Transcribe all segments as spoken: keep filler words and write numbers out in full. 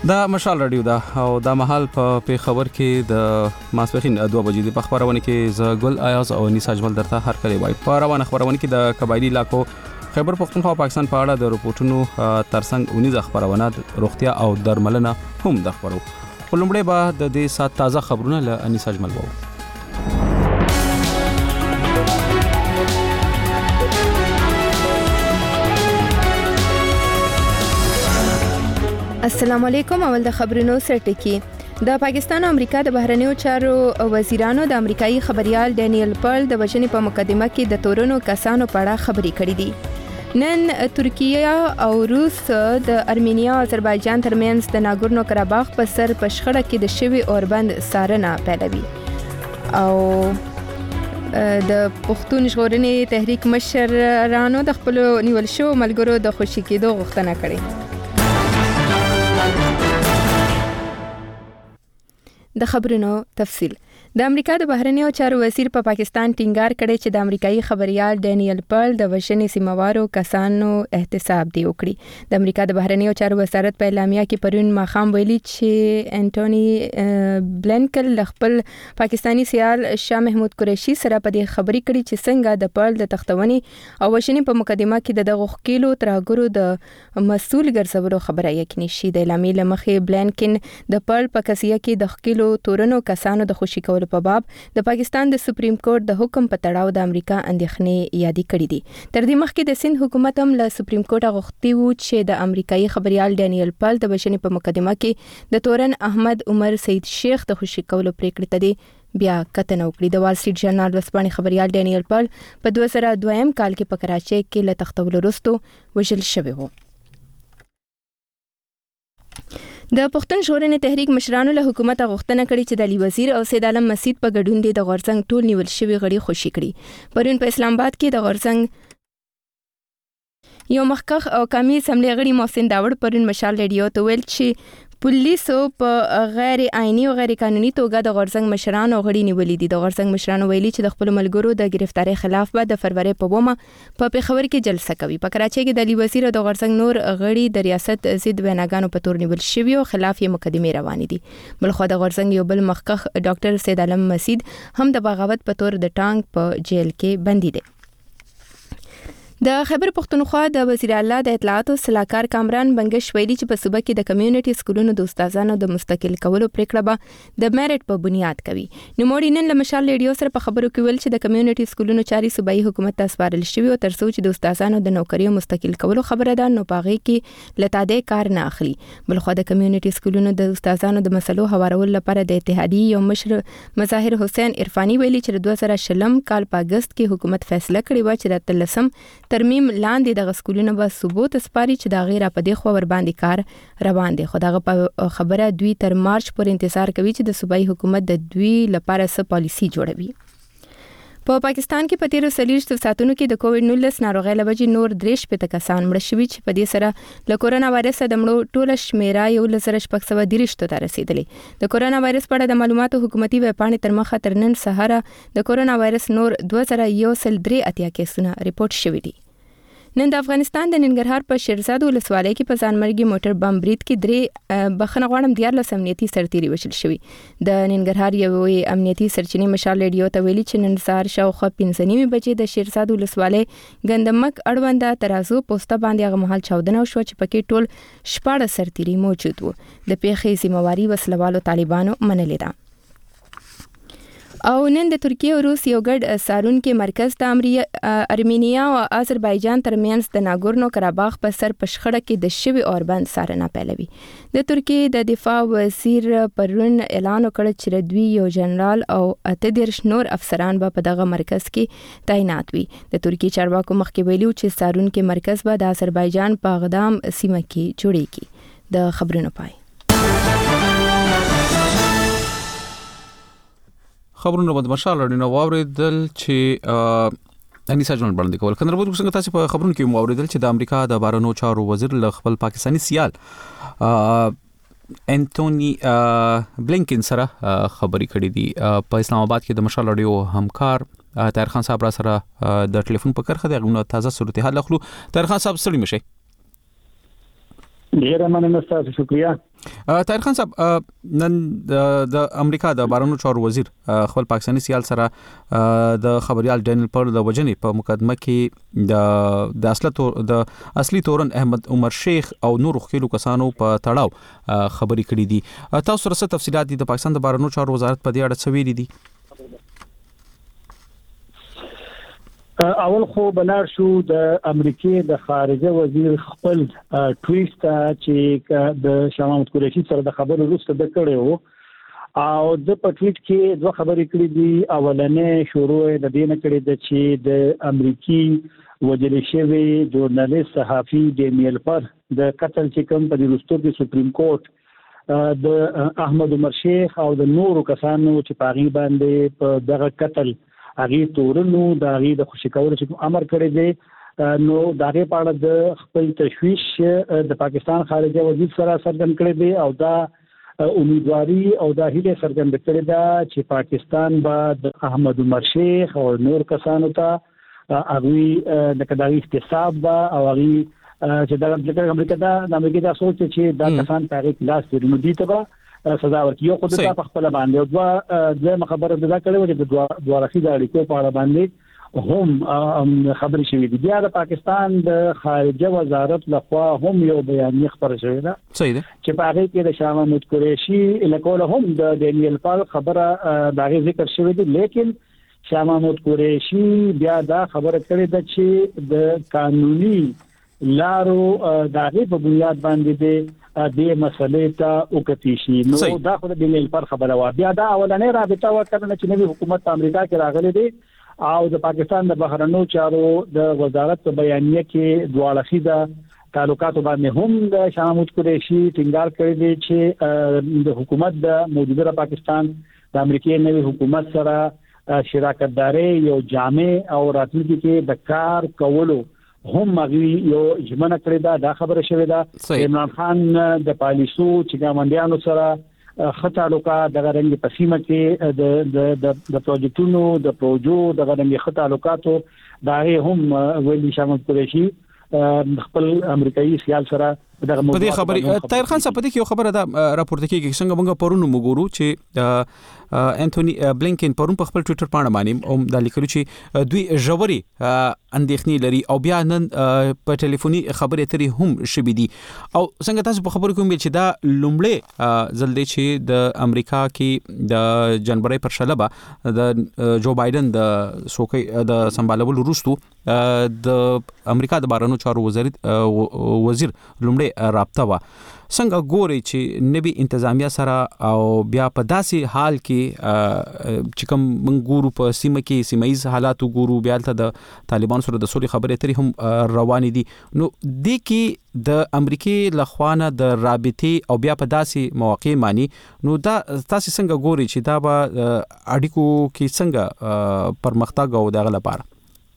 دا مشال رادیو دا او دا محل په خبر کې د ماسپخین دوه بجې د خبرونه کې ز ګل ایاز او نساج ول درته هر کله وای په روانه خبرونه کې د قبایلی علاقو خیبر پختونخوا پاکستان په اړه د رپورټونو ترڅنګ اونیز خبرونه روغتیا او درملنه هم د خبرو ولومړی به د دې سات تازه خبرونه له نساج ملوو. السلام علیکم. اول د خبرونو سرټکی. د پاکستان او امریکا د بهرنیو چارو وزیرانو د امریکایي خبريال ډینیل پرل د وژنې په مقدمه کې د تورنو کسانو په اړه خبرې کړې دي. نن ترکیه او روس د ارمینیا او آذربایجان ترمنځ د ناګورنو قرهباغ په سر په شخړه کې د شوی اوربند څارنه پیلوي. او د پښتون ژغورنې تحریک مشرانو د خپل نیول شو ملګرو د خوشی کېدو غوښتنه کړې. د خبرونو تفصیل. د امریکا د بهرنیو چارو وزیر په پا پاکستان ټینګار کړی چې د امریکایي خبريال ډینیل پرل د وژنې سیموارو کسانو احتساب دی وکړي. د امریکا د بهرنیو چارو وزارت په اعلامیه کې پرون ماخام ویلي چې انټونی بلنکن خپل پاکستانی سیال شاه محمود قریشي سره په دې خبرې کړي چې څنګه د پرل د تختونې او وژنې په مقدمه کې د دغه خکیلو ترهګرو د مسؤل ګرځولو خبره یقیني شي. د اعلامیې لمخې بلنکن د پرل په قضیه کې د خکیلو تورنو کسانو د خوشی کولو په باب د پاکستان د سپریم کورټ د حکم په تړاو د امریکا اندېښنې یادې کړې دي. تر دې مخکې د سند حکومت هم له سپریم کورټ غوښتي وو چې د امریکایي خبريال ډینیل پرل د وژنې په مقدمه کې د تورن احمد عمر سید شیخ د خوشی کولو پریکړه ته دی بیا کتنه وکړي. د وال سټریټ ژورنال ورځپاڼې خبريال ډینیل پرل په دوه زره دویم کال کې په کراچۍ کې له تختولو وروسته وژل شوی و. د پښتون ژغورنې تحریک مشرانو له حکومت غوښتنه کړې چې د علي وزیر او سید عالم مسعود په ګډون د غورځنګ ټول نیول شوی غړي خوشي کړي. پرون په اسلام آباد کې د غورځنګ یو مخکخ او قومي اسمبلی غړي محسن داوړ پرون مشال رادیو ته ویل چې پولیسو په غیر آئینی او غیر قانوني توګه د غورځنګ مشرانو غړي نیولې دي. د غورځنګ مشرانو ویلي چې د خپل ملګرو د گرفتاری خلاف به د فروری په ومه په پیښور کې جلسه کوي. په کراچۍ کې د علي وزیر او د غورځنګ نور غړي د ریاست ضد ویناګانو په تور نیول شوی او خلاف یې مقدمه روانې دي. بلخو د غورځنګ یو بل مخکخ ډاکټر سید عالم مسعود هم د بغاوت په تور د ټانک په جیل کې بندي دي. د خیبر پختونخوا د وزیر اعلی د اطلاعات او صلاحکار کامران بنگش ویلي چې په صوبه کې د کمیونټي سکولونو د استادانو د مستقل کولو پریکړه به د میرټ په بنیاد کوي. نو موږ نن له مشال ریډیو سره په خبرو کې ویل چې د کمیونټي سکولونو چاري صوبایي حکومت ته سپارل شوی او ترڅو چې د استادانو د نوکریو مستقل کولو خبره ده نو پاغي کې لتاده کار نه اخلي. بلخو د کمیونټي سکولونو د استادانو د مسلو هوارول لپاره د اتحادیې یو مشر مظاهر حسین عرفانی ویلي چې دوه زره شلم کال په اگست کې حکومت فیصله کړې و چې د تلسم ترمیم لاندې د غسکولونو به ثبوت سپاري چې دا غیر په دې خو ور باندې کار روان دي. خو دغه په خبره دوی تر مارچ پورې انتظار کوي چې د صوبایي حکومت د دوی لپاره څه پالیسی جوړوي. په پاکستان کې په تیرو څلوېښتو ساعتونو کې د کووډ نولس ناروغۍ له وجې نور درې شپېته کسان مړه شوي چې په دې سره له کورونا وایرس د مړو ټوله شمیره یولس زره شپږ سوه دېرش ته رسیدلې. د کورونا وایرس په اړه د معلوماتو حکومتي ویبپاڼې تر مخه تر نن سهاره د کورونا وایرس نور دوه زره یو سل درې اتیا کیسونه ریپورټ شوي دي. نن د افغانستان د ننګرهار په شیرزاد ولسوالۍ کې په ځانمرګي موټر بم برید کې درې بخښنه غواړم دیارلس امنیتي سرتیري وژل شوي. د ننګرهار یوې امنیتي سرچینې مشال ریډیو ته ویلي چې نن سهار شاوخوا پنځه نیمې بجې د شیرزاد ولسوالۍ ګندمک اړونده ترازو پوسټه باندې هغه مهال چاودنه وشوه چې پکې ټول شپاړس سرتیري موجود وو. د پیښې ذمہواري وسلوالو طالبانو منلې ده. او نن د ترکیه او روس یو ګډ سارونکي مرکز د ارمینیا او آذربایجان ترمنځ د ناګورنو قرهباغ په سر په شخړه کې د شوی اوربند څارنه پیلوي. د ترکیه د دفاع وزیر پرون اعلان وکړ چې دوی یو جنرال او اته دېرش نور افسران به په دغه مرکز کې تعینات وي. د ترکیه چارواکو مخکې ویلي چې سارونکي مرکز به د آذربایجان په اقدام سیمه کې جوړیږي. د خبرونو پای خبرونه باندې مشال رادیو واوریدل چې انیسا جون باندې کول کنه ربوت څنګه تاسو په خبرونو کې واوریدل چې د امریکا د بهرنیو چارو وزیر ل خپل پاکستانی سیال انټونی بلنکن سره خبرې کړې دي. په اسلام آباد کې د مشال رادیو همکار طاهر خان صاحب را سره د ټلیفون په کرخه دغه تازه صورتحال اخلو. طاهر خان صاحب سړی مشه ډیره مننه تاسو شکریہ. طاهر خان صاحب نن د امریکا د بهرنیو چارو وزیر خپل پاکستاني سیال سره د خبريال ډینیل پرل د وجنې په مقدمه کې د د اصله د اصلي تورن احمد عمر شیخ او نور خلکو کسانو په تړاو خبرې کړې دي. تاسو سره څه تفصيلات دي د پاکستان د بهرنیو چارو وزارت په دې اړه څه ویلي دي؟ اول خو بلار شو د امریکای د خارجه وزیر خپل ټویټ ته چې د شاه محمود قریشي سره د خبرو وروسته د کړو او د په ټویټ کې دوه خبرې کړې دي. اولنې شروع د دې نه کړې ده چې د امریکای وزیر شوی ژورنالیست صحافي ډینیل پر د قتل چې کوم په وروسته د سپریم کورټ د احمد عمر شیخ او د نورو کسانو چې پاغي باندې په دغه قتل هغه تورنو د هغه د خوشی کولو چې امر کړی دی نو دغه په اړه د خپل تشویش د پاکستان خارجه وزیر سره څرګند کړی دی او دا امیدواري او دا هیله څرګند کړی دا چې پاکستان به د احمد عمر شیخ او نور کسانو ته هغه د کډای احتساب او هغه چې د امریکا د امریکا د سوچ چې دا کسان په کلاس ورنو دي ته سزا ورکړي. یو خدای په خپل باندې او دوا د خبره ده کړو چې د دوارخي د اړیکو په اړه باندې هم خبرې شوې دي. بیا د پاکستان د خارجه وزارت لخوا هم یو بیان خبر شوی ده صحیح ده چې په هغه کې د شاه محمود قریشي لکول هم د ډینیل پال خبره دغه ذکر شوی دی. لیکن شاه محمود قریشي بیا دا خبره کړې ده چې د قانوني لارو دغه په بنیاد باندې دی د مسلې ته وکړي شي. نو دا خو د ډینیل پر خبره و. بیا دا اولنې رابطه وکړه چې نوی حکومت امریکا کې راغلي دي او د پاکستان د بهرنیو چارو د وزارت په بیانیه کې دواړه د تعلقات باندې هم د شاه محمود قریشي ټینګار کړی دی چې د حکومت د موجوده پاکستان د امریکای نوی حکومت سره شراکت داري یو جامع او راتلونکي کې د کار کولو هم مغوی یو جمعنه کړی دا دا خبره شوې ده. عمران خان د پالیسو چې ګاونډیانو سره خطا لوکا د غرنګ پسیمه کې د د د پروجیکټونو د پروژو د غرنګ خطا لوکاتو دا هم ویلي شامل کړی شي خپل امریکایي سیال سره دغه موضوع. په دې خبرې طاهر خان صاحب په دې کې یو خبره ده راپورته کیږي څنګه موږ پرونو وګورو چې انټونی بلینکن پرون په خپل ټوئیټر باندې باندې هم د لیکلو چې دوی ژوري اندېښنې لري او بیا نن په ټلیفوني خبرې اترې هم شوې دي او څنګه تاسو په خبرو کې چې دا لومړی ځل دی چې د امریکا کې د جنوري پر شلبه د جو بایدن د سوکې د سمبالولو وروسته د امریکا د بهرنیو چارو وزیر وزیر لومړی رابطه وا. څنګه ګوري چې نوی انتظامیه سره او بیا په داسې حال کې چې کوم من ګورو په سیمه کې سیمایي حالات ګورو بیا ته د طالبان سره د سولې خبرې اترې هم روان دي نو د کې د امریکای لخوانه د رابطې او بیا په داسې مواقع معنی نو دا تاسو څنګه ګوري چې دا به اړیکو کې څنګه پرمختګ او دغه لپاره؟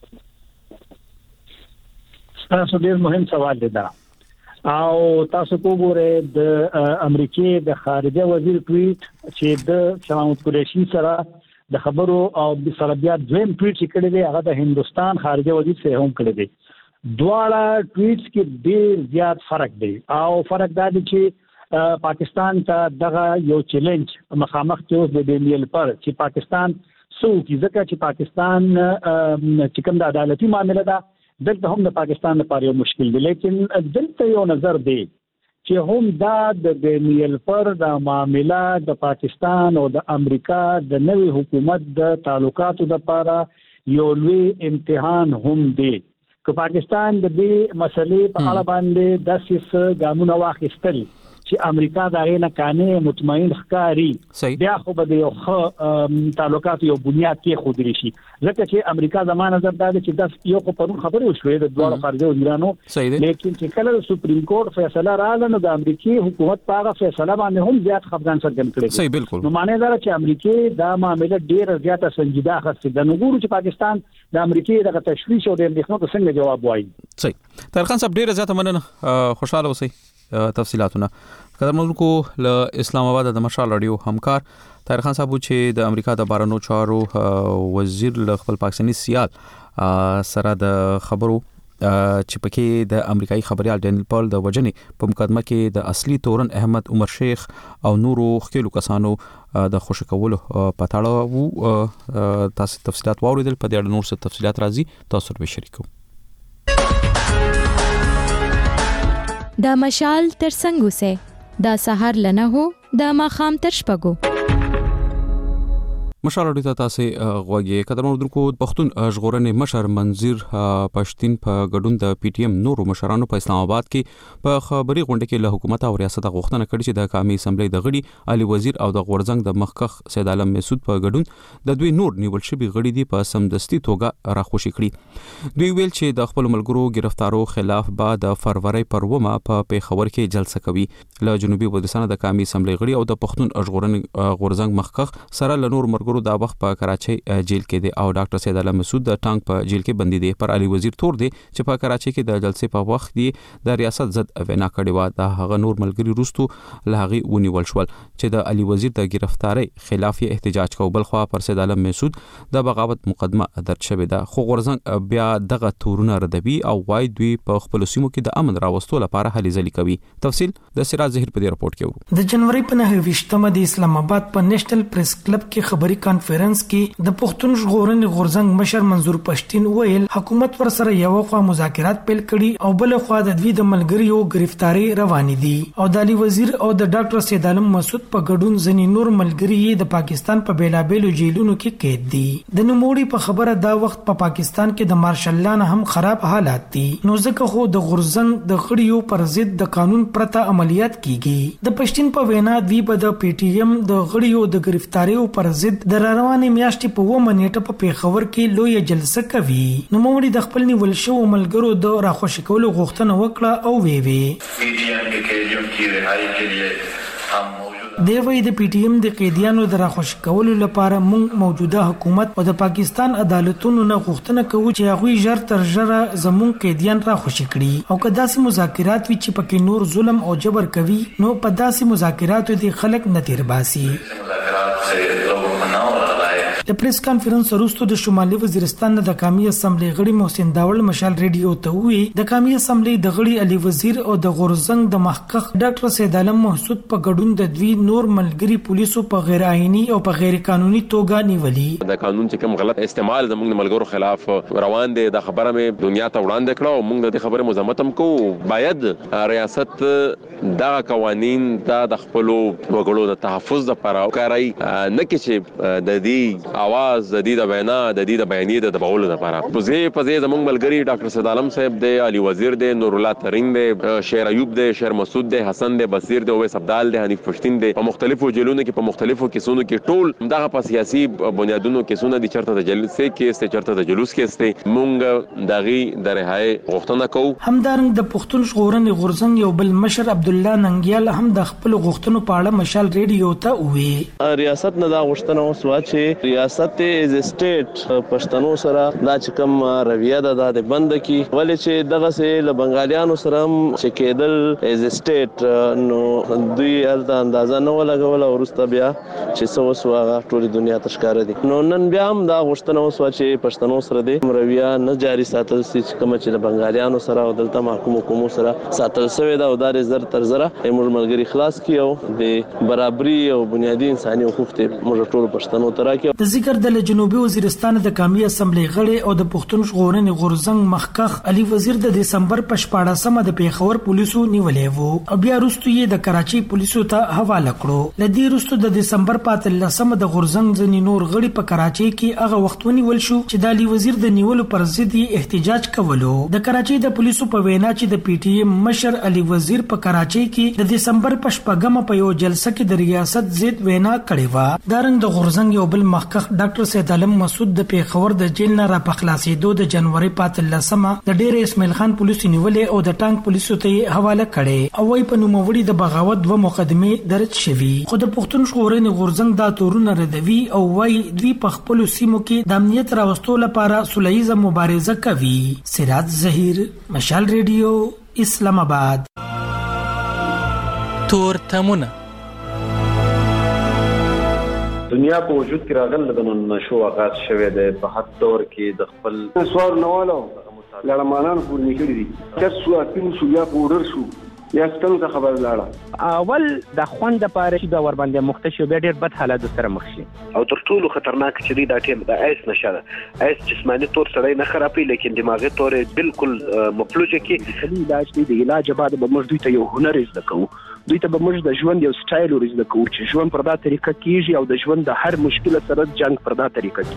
تاسو ډیر مهم سوال دی دا او تاسو وګورئ د امریکای د خارجه وزیر ټویټ چې د شاه محمود قریشي سره د خبرو او د سره بیا دویم ټویټ چې کړی دی هغه د هندستان خارجه وزیر سره هم کړی دی. دواړه ټویټس کې ډیر زیات فرق دی او فرق دا دی چې پاکستان ته دغه یو چیلنج مخامخ کې د ډینیل پر چې پاکستان سو کی ځکه چې پاکستان چې کوم د عدالتي معاملې ده دلته هم د پاکستان لپاره یو مشکل دی. لیکن دلته یو نظر دی چې هم دا د ډینیل پر د معاملې د پاکستان او د امریکا د نوي حکومت د تعلقاتو لپاره یو لوی امتحان هم دی. که پاکستان د دې مسلې په اړه باندې د سیاست ګامونه واخیستل چې امریکا دا غینه کانه مطمئن ښکاری بیا خو به یو ښه تعلقات یو بنیاد کې خو دري شي ځکه چې امریکا زمانه نظر دا چې د یو په پرون خبرې وشوې د دوه خارجه وزیرانو لیکن چې کله سپریم کورټ فیصله رااله نو د امریکای حکومت په هغه فیصله باندې هم زیات خفګان څرګند کړی صحیح بالکل نو معنی دا چې امریکای دا معاملې ډیره زیاته سنجیده اخیسته د نګورو چې پاکستان د امریکای دغه تشویش او د اندېښنو څنګه جواب وایي. صحیح طاهر خان صاحب ډیره زیاته مننه خوشاله اوسئ. تفصيلاتونه قدرمنونکو له اسلام آباد د مشال رادیو همکار طاهر خان صاحب چې د امریکا د بهرنیو چارو وزیر له خپل پاکستاني سیال سره د خبرو چې پکې د امریکایي خبريال ډینل پال د وجنې په مقدمه کې د اصلي تورن احمد عمر شیخ او نورو خکلو کسانو د خوشی کولو په تاړه وو. تاسو تفصيلات واوریدل، په دې اړه نور څه تفصيلات راځي تاسو سره شریکو. دا مشال تر څنګه سه دا سحر لنه هو دا ماخام تر شپګو مشال اړیته تاسو غوږی قدرمن درکو پښتون ژغورنې مشر منظر پښتين په ګډون د پی ټی ایم نورو مشرانو په اسلام آباد کې په خبري غونډه کې له حکومت او ریاست غوښتنه کړې چې د قومي اسمبلی د غړي علي وزیر او د غورزنګ د مخکخ سید عالم مسعود په ګډون د دوی نور نیول شوی غړي دی په سمدستي توګه راخوشي کړي. دوی ویل چې د خپل ملګرو گرفتارو خلاف بعد د فروری پر ومه په پیښور کې جلسه کوي. له جنوبي وزیرستان د قومي اسمبلی غړي او د پښتون ژغورنې غورزنګ مخکخ سره له نور مرګرو دا وخت په کراچۍ جیل کې دی او ډاکټر سید عالم مسعود د ټانک په جیل کې بندي دی. پر علي وزیر تور دی چې په کراچۍ کې د جلسې په وخت دی د ریاست ضد وینا کړې و. د هغه نور ملګری روستو لهغي ونیول شول چې د علي وزیر د گرفتاری خلاف احتجاج کو. بل خو پر سید عالم مسعود د بغاوت مقدمه درج شوې ده، خو غورزنګ بیا دغه تورونه ردوي او وای دوی په خپل سیمو کې د امن راوستلو لپاره هلي ځلي کوي. تفصيل د سراج زهیر په دې رپورت کې ورو. د جنوري په نهه ویشتمه د اسلام آباد په نېشنل پریس کلب کې خبري کانفرنس کې د پښتون ژغورنې غورزنګ مشر منظور پښتين ویل حکومت ور سره یو خوا مذاکرات پیل کړي او بل خوا د دوی د ملګریو گرفتاری روانې دي او د علي وزیر او د ډاکټر سید عالم مسعود په ګډون ځنی نور ملګری د پاکستان په بیلابېلو جیلونو کې قید دي. د نوموړي په خبره دا وخت په پا پاکستان کې د مارشل لا نه هم خراب حالات دي، نو ځکه خو د غورزنګ د غړیو پر ضد د قانون پرته عملیات کیږي. د پښتين په وینا دوی په د پی ټی ایم د غړیو د گرفتاریو پر ضد د روانې میاشتې په و منېټه په پیښور کې لوی جلسه کوي. نو موږ د خپل نیول شو ملګرو د راخوشي کولو غوښتنه وکړه او وی وی پی ٹی ایم کے قیدیوں کی رہائی کے لیے ہم دی وی د پی ټی ایم د قیدیانو د راخوشي کولو لپاره موږ موجوده حکومت او د پاکستان عدالتونو نه غوښتنه کوو چې هغه ژر تر ژره زموږ قیدیان راخوشي کړي او که داسې مذاکرات وي چې پکې نور ظلم او جبر کوي نو په داسې مذاکراتو د خلک نه تیر باسي. د پریس کانفرنس وروسته د شمالي وزیرستان د قومي اسمبلی غړي محسن داول مشال ریډیو ته وی د قومي اسمبلی د غړي علي وزیر او د غورزنګ د محقق ډاکټر سید عالم مسعود په ګډون د دوی نور ملګری پولیسو په غیر آئینی او په غیر قانوني توګه نیولي. د قانون چې کوم غلط استعمال زموږ ملګرو خلاف روان دي د خبره مې دنیا ته وړاندې کړو. موږ د خبره مزمت هم کوو. باید ریاست دا قوانین د خپل وګړو د تحفظ لپاره وکړي، نه کې چې د دې आवाज د دې د وینا د دې د بیانیې د دباولو لپاره. په ځای په ځای زموږ ملګری ډاکټر سید عالم صاحب دی، علي وزیر دی، نور الله ترین دی، شیر ایوب دی، شیر مسعود دی، حسن دی، بصیر دی، اویس عبدال دی، حنیف پښتين دی. په مختلفو جیلونو کې په مختلفو کیسونو کې ټول دغه په سیاسي بنیادونو کیسونه دي، چرته د جلسې کې است، چرته د جلوس کې است. مونږ دغه د رهایی غوښتنه کوو. همدارنګ د پښتون ژغورنې غورزنګ یو بل مشر عبد الله ننګیال هم د خپل غوښتنو په اړه مشال ریډیو ته وی ریاست نه دا غوښتنه وسوه چې ریاست از سټیټ پښتنو سره دا چې کوم رویه ده د بند کی ولې چې دغه سه ل بنگالیانو سره چې کېدل از سټیټ نو دوی الته اندازه نه ولګول او ورسته بیا چې څه وسوه ټول دنیا تشکاره دي. نو نن بیا هم دا غوښتنه وسوه چې پښتنو سره د رویه نه جاری ساتل چې کوم چې ل بنگالیانو سره او دلته محکوم حکومت سره ساتل شوی دا او دار زر تر زره موږ ملګری خلاص کیو د برابرۍ او بنیادی انساني حقوق ته موږ ټول پښتنو ته راکې. د ذکر د جنوبي وزیرستان د قومي اسمبلی غړي او د پښتون ژغورنې غورزنګ مخکخ علي وزیر د دسمبر په شپاړسمه د پیښور پولیسو نیولې وو او بیا وروسته یې د کراچۍ پولیسو ته حواله کړو. لدی وروسته د دسمبر په اتلسمه د غورزنګ ځنی نور غړي په کراچۍ کې هغه وختونی ول شو چې د علي وزیر د نیولو پر ضد احتجاج کولو. د کراچۍ د پولیسو په وینا چې د پی ټی ایم مشر علي وزیر په کراچۍ کې د دسمبر په شپږمه په یو جلسه کې د ریاست ضد وینا کړې و. دارنګ د غورزنګ یو بل مخکخ ډاکټر سید عالم مسعود د پیښور د جیل نه را پخلاصېدو د جنوري په اتلسمه د ډېر اسماعیل خان پولیسو نیولې او د ټانک پولیسو ته حواله کړي او وايي په نوموړي د بغاوت دوه مقدمې درج شوي. خو د پښتون ژغورنې غورزنګ دا تورونه ردوي او وايي دوی په خپل سیمو کې د امنیت راوستلو لپاره سولهییزه مبارزه کوي. سراج زهیر، مشال ریډیو، اسلام آباد. تور تمونه دنیا په وجود کې راغله د نشو آغاز شوه د په حد دور کې د خپل سوال نوالو لړمانان پور نکړي دي چې سو اتم شو یا پودر شو یا ستنو ته خبر لاړه اول د خوند لپاره چې د ور باندې مختشي به ډیر بد حالات سره مخ شي او تر ټولو خطرناک چې دا ټیم د ایس نشه ده ایس جسمانی تور سره نه خرابي لیکن دماغي تور بالکل مفلوجه کې د علاج دی د علاج بعد به موږ دوی ته یو هنر زده کوو دوی ته به موږ د ژوند یو سټایل ورزده کوو چې ژوند پر دا طریقه کیږي او د ژوند د هر مشکل سره جنگ پر دا طریقه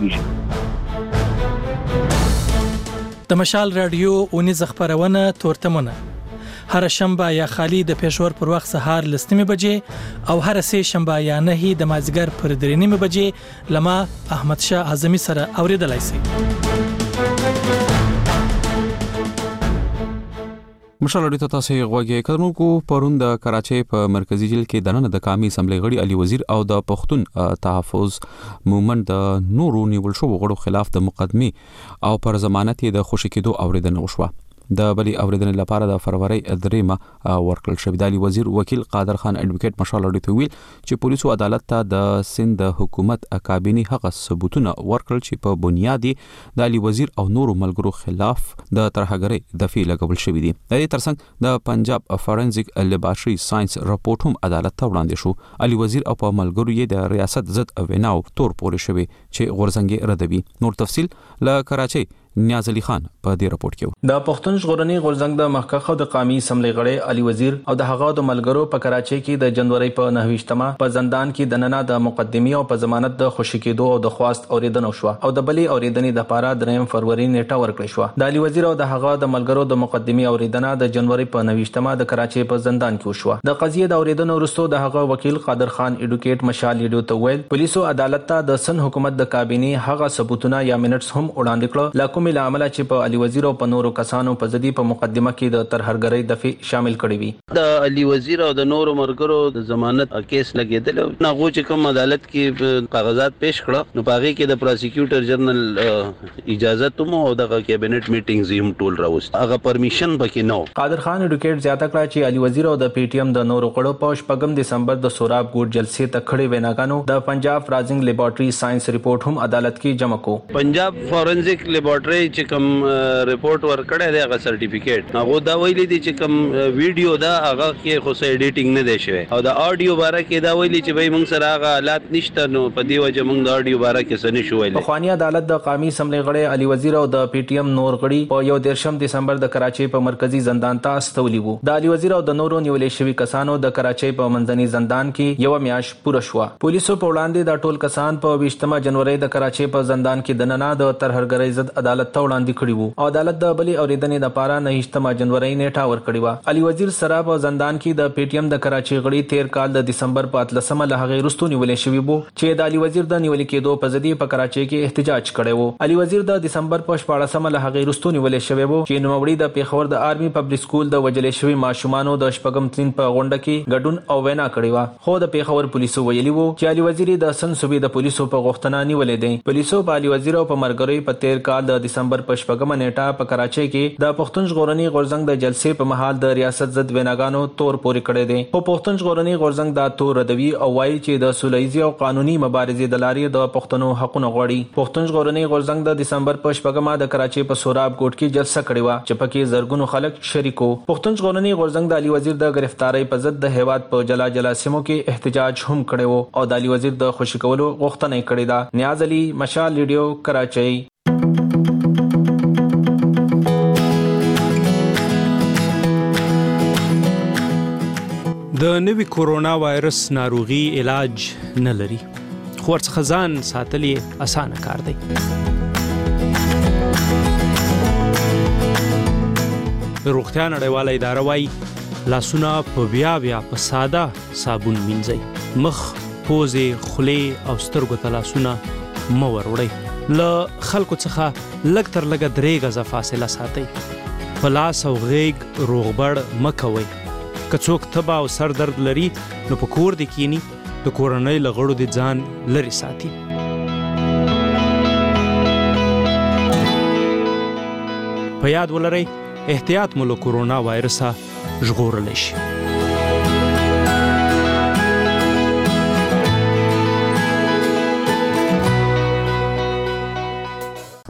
کیږي. د مشال رادیو اونیز خبرونه تورتمونه هر شنبه یا خالی د پېښور پر وخت سهار لستمه بجې او هر سه شنبه یا نه د مازیګر پر درې نیمه بجې لما احمد شاه اعظمي سره اوریدلای شي. مشال اړیته تاسو غوږی کړنو کو پرون د کراچۍ په مرکزی جیل کې د نن د قومي اسمبلی غړي علي وزیر او د پښتون تحفظ مومند د نورو نیول شو غړو خلاف د مقدمه او پر ضمانت د خوشی کېدو اوریدنه وشوه. د بلی اوریدنې لپاره د فروری دریمه ورکل شوی د علي وزیر وکیل قادر خان اډوکیټ مشال اډیته ویل چې پولیسو عدالت ته د سند حکومت کابینی هغه ثبوتونه ورکل چې په بنیادی د علي وزیر او نورو ملګرو خلاف د ترهګرۍ دفي لګول شوی دي. د دې ترڅنګ د پنجاب فورنزیک لیبارټري ساينس رپورټ هم عدالت ته وړاندې شو. علي وزیر او په ملګرو یې د ریاست ضد ویناو تور پورې شوی چې غورځنګي ردوي. نور تفصيل ل کراچۍ نیاز علي خان په دې رپورت کې د پښتون ژغورني غورځنګ د مخکخه د قومي اسمبلی غړي علي وزیر او د هغه د ملګرو په کراچۍ کې د جنوري په نهویشتمه په زندان کې د نننه د مقدمي او په ضمانت د خوشی کېدو او د خواست اوریدنه شو او د بلی اوریدنې د لپاره دریم فروری نیټه ورکړې شو. د علي وزیر او د هغه د ملګرو د مقدمي اوریدنه د جنوري په نهویشتمه د کراچۍ په زندان کې وشو. د قضیه د اوریدنو وروسته د هغه وکیل قادر خان اډوکیټ مشال لیډو ته ویل پولیسو عدالت ته د سن حکومت د کابینی هغه ثبوتونه یا منټس هم وړاندې کړل لکه مل عمل چې په علي وزیر او په نورو کسانو په ځدی په مقدمه کې د ترهګرۍ دفي شامل کړي وي. د علي وزیر او د نورو مرګرو د ضمانت کیس لګیدل نه غو چې کوم عدالت کې کاغذات پیش کړه نو پاغي کې د پروسیکیوټر جنرال اجازه ته او د کابینټ میټینګز هم ټول راوست هغه پرمیشن پکې نو. قادر خان اډوکیټ زیاته کړه چې علي وزیر او د پی ټی ایم د نورو غړو په شپږم دسمبر د سوراب ګوټ جلسې ته کړي ویناګانو د پنجاب فرازنګ لیبارټري ساينس ریپورت هم عدالت کې جمع کو. پنجاب فورنزیک لیبارټري چې کوم ریپورت ورکړی دی هغه سرټیفیکیټ هغه دا ویلي دي چې کوم ویډیو دا هغه کې خو سه ایډیټینګ نه دی شوی او د اډیو باره کې دا ویلي چې به موږ سره هغه حالات نشته نو په دی وجه موږ د اډیو باره کې څه نشو ویلي. خوانی عدالت د قومي اسمبلی غړي علي وزیر او د پی ټی ایم نور غړي په یو دیرشم دسمبر د کراچۍ په مرکزی زندان ته استولي وو. د علي وزیر او د نورو نیولې شوی کسانو د کراچۍ په منځني زندان کې یو میاش پوره شو. پولیسو په وړاندې د ټول کسان په بیشتمه جنوري د کراچۍ په زندان کې د نننه د ترهګرۍ ضد عدالت ته وړاندې کړي وو او عدالت د بلی اوریدنې د لپاره نهشتمه جنوري نیټه ورکړې و. علي وزیر سره په زندان کې د پی ټی ایم د کراچۍ غړي تیر کال د دسمبر په اتلسمه له هغه وروسته نیولې شوی وو چې د علي وزیر د نیولې کېدو په ځدی په کراچۍ کې احتجاج کړي وو. علي وزیر د دسمبر په شپاړسمه له هغه وروسته نیولې شوی وو چې نوموړي د پیښور د آرمي پبلک سکول د وجلې شوی ماشومانو د شپږم تلین په غونډه کې ګډون او وینا کړې و. خو د پیښور پولیسو ویلي وو چې علي وزیر د سن صوبې د پولیسو په غوښتنه نیولې دي. پولیسو په علي وزیر او په مرګري په تیر کال د دسمبر په شپږمه نیټه په کراچۍ کې د پښتون ژغورني غورځنګ د جلسې په محل د ریاست ضد ویناګانو تور پورې کړي دي. په پښتون ژغورني غورځنګ دا تور ردوي او وایي چې د سولهیزي او قانوني مبارزې د لارې د پښتنو حقوقو غوړي. پښتون ژغورني غورځنګ د دسمبر په شپږمه د کراچۍ په سوراب ګوټ کې جلسه کړې و چې پکې زرګونو خلک شریکو. پښتون ژغورني غورځنګ د علي وزیر د گرفتاری په ضد د هیواد په جلا جلا سیمو کې احتجاج هم کړي وو او د علي وزیر د خوشی کولو غوښتنه کړې ده. نیاز علي مشال لیډیو کراچۍ. د نوي کورونا وایرس ناروغي علاج نه لري خو ورڅخه ځان ساتل یې اسانه کار دی. روغتیا نړیواله اداره وايي لاسونه په بیا بیا په ساده صابون مینځئ. مخ، پوزې، خولې او سترګو ته لاسونه مه ور وړئ. له خلکو څخه لږ تر لږه درې غزه فاصله ساتئ. په لاس او غیږ روغبړ مه کوئ. که څوک تبه او سر درد لري نو په کور دې کینی د کورنۍ له غړو دې ځان لرې ساتي. په یاد ولرئ احتیاط مو له کورونا وایرسه ژغورلی شي.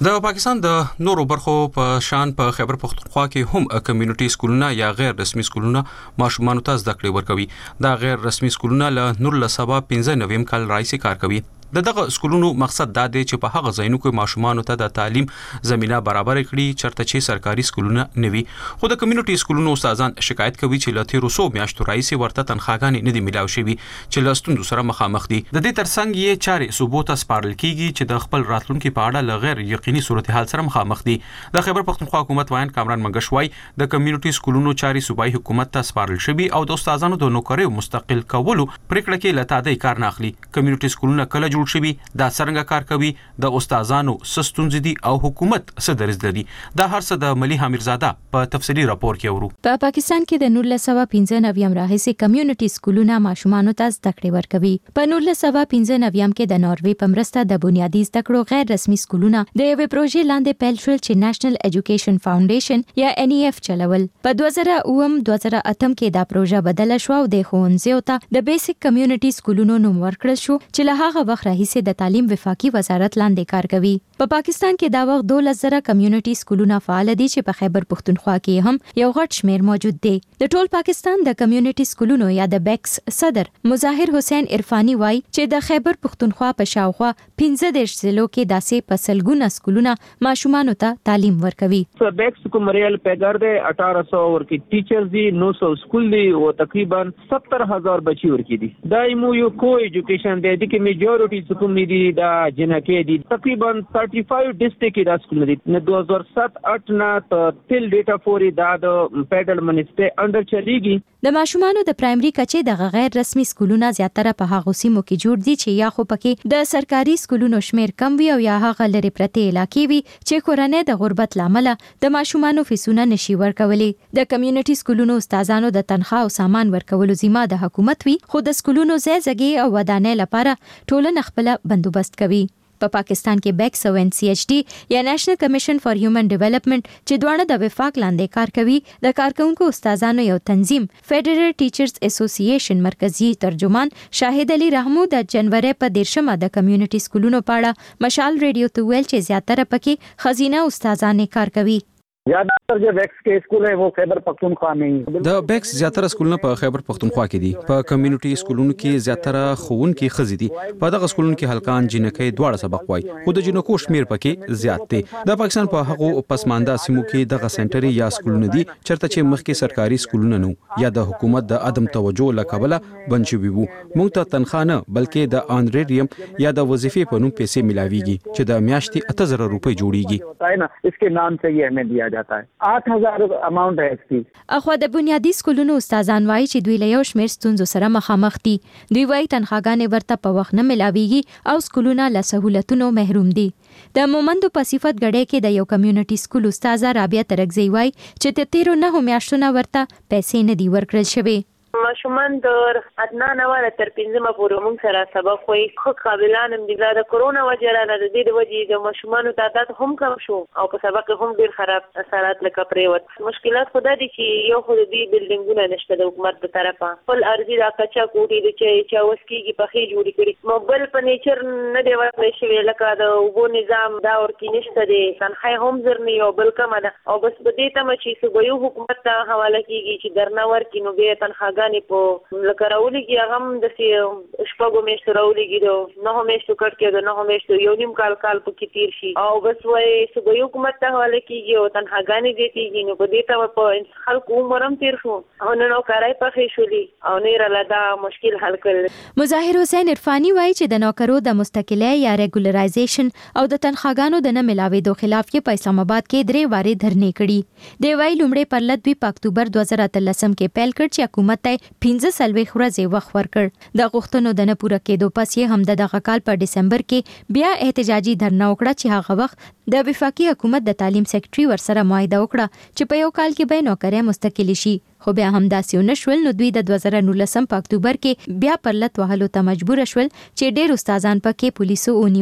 د پاکستان د نورو برخو په شان په خیبر پختونخوا کې هم کمیونټي سکولونه یا غیر رسمي سکولونه ماشومان ته زده کړې ورکوي. دا غیر رسمي سکولونه له نور له سبا پنځه نویم کال راځي کار کوي. د دغه سکولونو مقصد دا دی چې په هغه ځایونو کې ماشومان ته د تعلیم زمينه برابر کړي چرته چې سرکاري سکولونه نوي. خو د کمیونټي سکولونو استادان شکایت کوي چې له تیرو څو میاشتو راځي ورته تنخواګانې نه دي ملاو شوي چې له ستونزو سره مخامخ دي. د دې ترڅنګ یې چارې صوبو ته سپارل کیږي چې د خپل راتلونکو په اړه له غیر یقیني صورتحال سره مخامخ دي. د خیبر پختونخوا حکومت وایي کامران منګش وایي د کمیونټي سکولونو چارې صوبایي حکومت ته سپارل شوي او د استادانو د نوکریو مستقل کولو پریکړه کې لته د کار نه اخلي. کمیونټي سکولونه کله جوړ شوي دا څنګه کار کوي د استادانو سستونځ دي او حکومت څه درز لري دا هر څه د ملي حمیرزاده په تفصیلی راپور کې اورو. په پا پاکستان کې د نولس سوه پنځه نویم راهیسې کمیونټي سکولونه ماشومان ته زده کړې ورکوي. په نولس سوه پنځه نویم کې د ناروې په مرسته د بنیادي زده کړو غیر رسمي سکولونه د یوې پروژې لاندې پیل شول چې نېشنل ایجوکیشن فاونډیشن یا ان ای اف چلول. په دوه زره اووه دوه زره اتم کې دا پروژه بدله شو او د ښوونځیو ته د بیسیک کمیونټي سکولونو نوم ورکړل شو چې له هغه وخت راهیسې د تعلیم وفاقي وزارت لاندې کار کوي. په پا پاکستان کې دا وخت دولس زره کمیونټي سکولونه فعال دي چې په خیبر پختونخوا کې هم یو غټ شمیر موجود دی. د ټول پاکستان د کمیونټي سکولونو یا د بیکس صدر مظاهر حسین عرفانی وایي چې د خیبر پختونخوا په شاوخوا پنځه دېرش ضلعو کې داسې په سلګونه سکولونه ماشومان ته تعلیم ورکوي. بیکس کوم ریل پیګر دی اٹھارہ سو ورکی ټیچرز دي نو سو سکول دي او تقریبا ستر هزار بچي ورکی دي. دا یو یو کو ایجوکیشن دی د کې میجورټي سکول دي دا جنکه دي تقریبا پنځه پنځه ډیسټریکټ کې دا سکول دي. نه دوه هزار سات اټ نه تل ډیټا فوري دا د فیډرل منسټری انډر چلیږي. د ماشومانو د پرایمري کچې د غیر رسمي سکولونه زیاتره په هغو سیمو کې جوړ دي چې یا خو پکې د سرکاري سکولونو شمیر کم وي او یا هغه لري پرته علاقې وي چې کورنۍ د غربت لامل د ماشومانو فیسونه نشي ورکولي. د کمیونټي سکولونو استادانو د تنخواه او سامان ورکولو ذمہ د حکومت وي خو د سکولونو ځای ځای او ودانۍ لپاره ټولنه خپل بندوبست کوي. په پا پاکستان کې بیکس او ان سی ایچ ډي یا نېشنل کمیشن فار هیومن ډیولپمنٹ چې دواړه د وفاق لاندې کار کوي د کارکونکو استادانو یو تنظیم فیډرل ټیچرز اسوسییشن مرکزی ترجمان شاهد علي رحمو د جنوري په دیرشمه د کمیونټي سکولونو په اړه مشال ریډیو ته ویل چې زیاتره پکې خزینه استادانې کار کوي. زیاتره جو بیکس کې سکول ہے وہ خیبر پختونخوا میں د بیکس زیاتره سکولونه په خیبر پختونخوا کې دي. په کمیونټي سکولونو کې زیاتره ښوونکي خزي دي. په دغه سکولونو کې هلکان جنکې دواړه سبق وایي خو د جنکو شمیر پکې زیات دی. د پاکستان په هغو پسمانده سیمو کې دغه سنټري یا سکولونه دي چرته چې مخکې سرکاري سکولونه نو یا د حکومت د عدم توجه لکبله بند شوي وو. موږ ته تنخواه نه بلکې د آنریډیم یا د وظیفې په نوم پیسې ملاويږي چې د میاشتې اته زره روپۍ جوړیږي. اس کے نام سے یہ ہمیں دیا جاتا ہے. آٹھ ہزار اماؤنٹ ہے اس کی. اخو د بنیادی سکولونو استادان وایي چې دوی له یو شمېر ستونزو سره مخامخ دي. دوی وایي تنخواګانې ورته په وخت نه ملاويږي او سکولونه له سہولتونو محروم دي. د مومندو په صفت غړې کې د یو کمیونټي سکول استاد رابعه ترکزی وایي چې د تیرو نه میاشتو نه ورته پیسې نه دي ورکړل شوی. ماشومان د ادنا نواله تر پنځمه پورې موږ سره سبق وایي. خو قابلان هم دي د کرونا وجه را نه د دې د وجې د ماشومانو تعداد هم کم شو او په سبق هم ډېر خراب اثرات لکه پریوت. مشکلات خو دا دي چې یو خو د دې بلډینګونه نشته د حکومت په طرفه. خپل ارضي دا کچا کوټې د چې چې اوس کېږي پخې جوړې کړي. موبایل په نیچر نه دی ورکړی شوی لکه د اوبو نظام دا ورکې نشته دی. تنخواه هم زر نه یو بل کمه ده او بس په دې تمه چې صوبایي حکومت ته حواله کېږي چې درنه ورکړي نو بیا تنخواهګانې په لکه راولېږي هغه هم داسې شپږو میاشتو راولېږي د نهو میاشتو کټ کې د نهو میاشتو یو نیم کال کال پکې تیر شي او بس وایي صوبایي حکومت ته حواله کېږي او تنخواهګانې زیاتېږي نو په دې تمه په خلکو عمر هم تیر شو او نن نوکرۍ پخې شولي او نه یې راله دا مشکل حل کړل. مظاهر حسین عرفانی وایي چې د نوکرو د مستقلۍ یا ریګولرایزیشن او د تنخواهګانو د نه ملاوېدو خلاف یې په اسلام آباد کې درې وارې دھرنې کړي. دی وایي لومړی پرلط دوی په اکتوبر دوه زره اتلسم کې پیل کړ چې حکومت ته پنځه څلوېښت ورځې وخت ورکړ. د غوښتنو د نه پوره کېدو پس یې هم د دغه کال په ډسمبر کې بیا احتجاجي دھرنا وکړه چې هغه وخت د وفاقي حکومت د تعلیم سیکرټري ورسره معاهده وکړه چې په یو کال کې به نوکرۍ مستقل شي. خو بیا هم داسې ونه شول نو دوی د دوه زره نولسم په اکتوبر کې بیا پرلط وهلو ته مجبور شول چې ډېر استادان پکې پولیسو ونیول.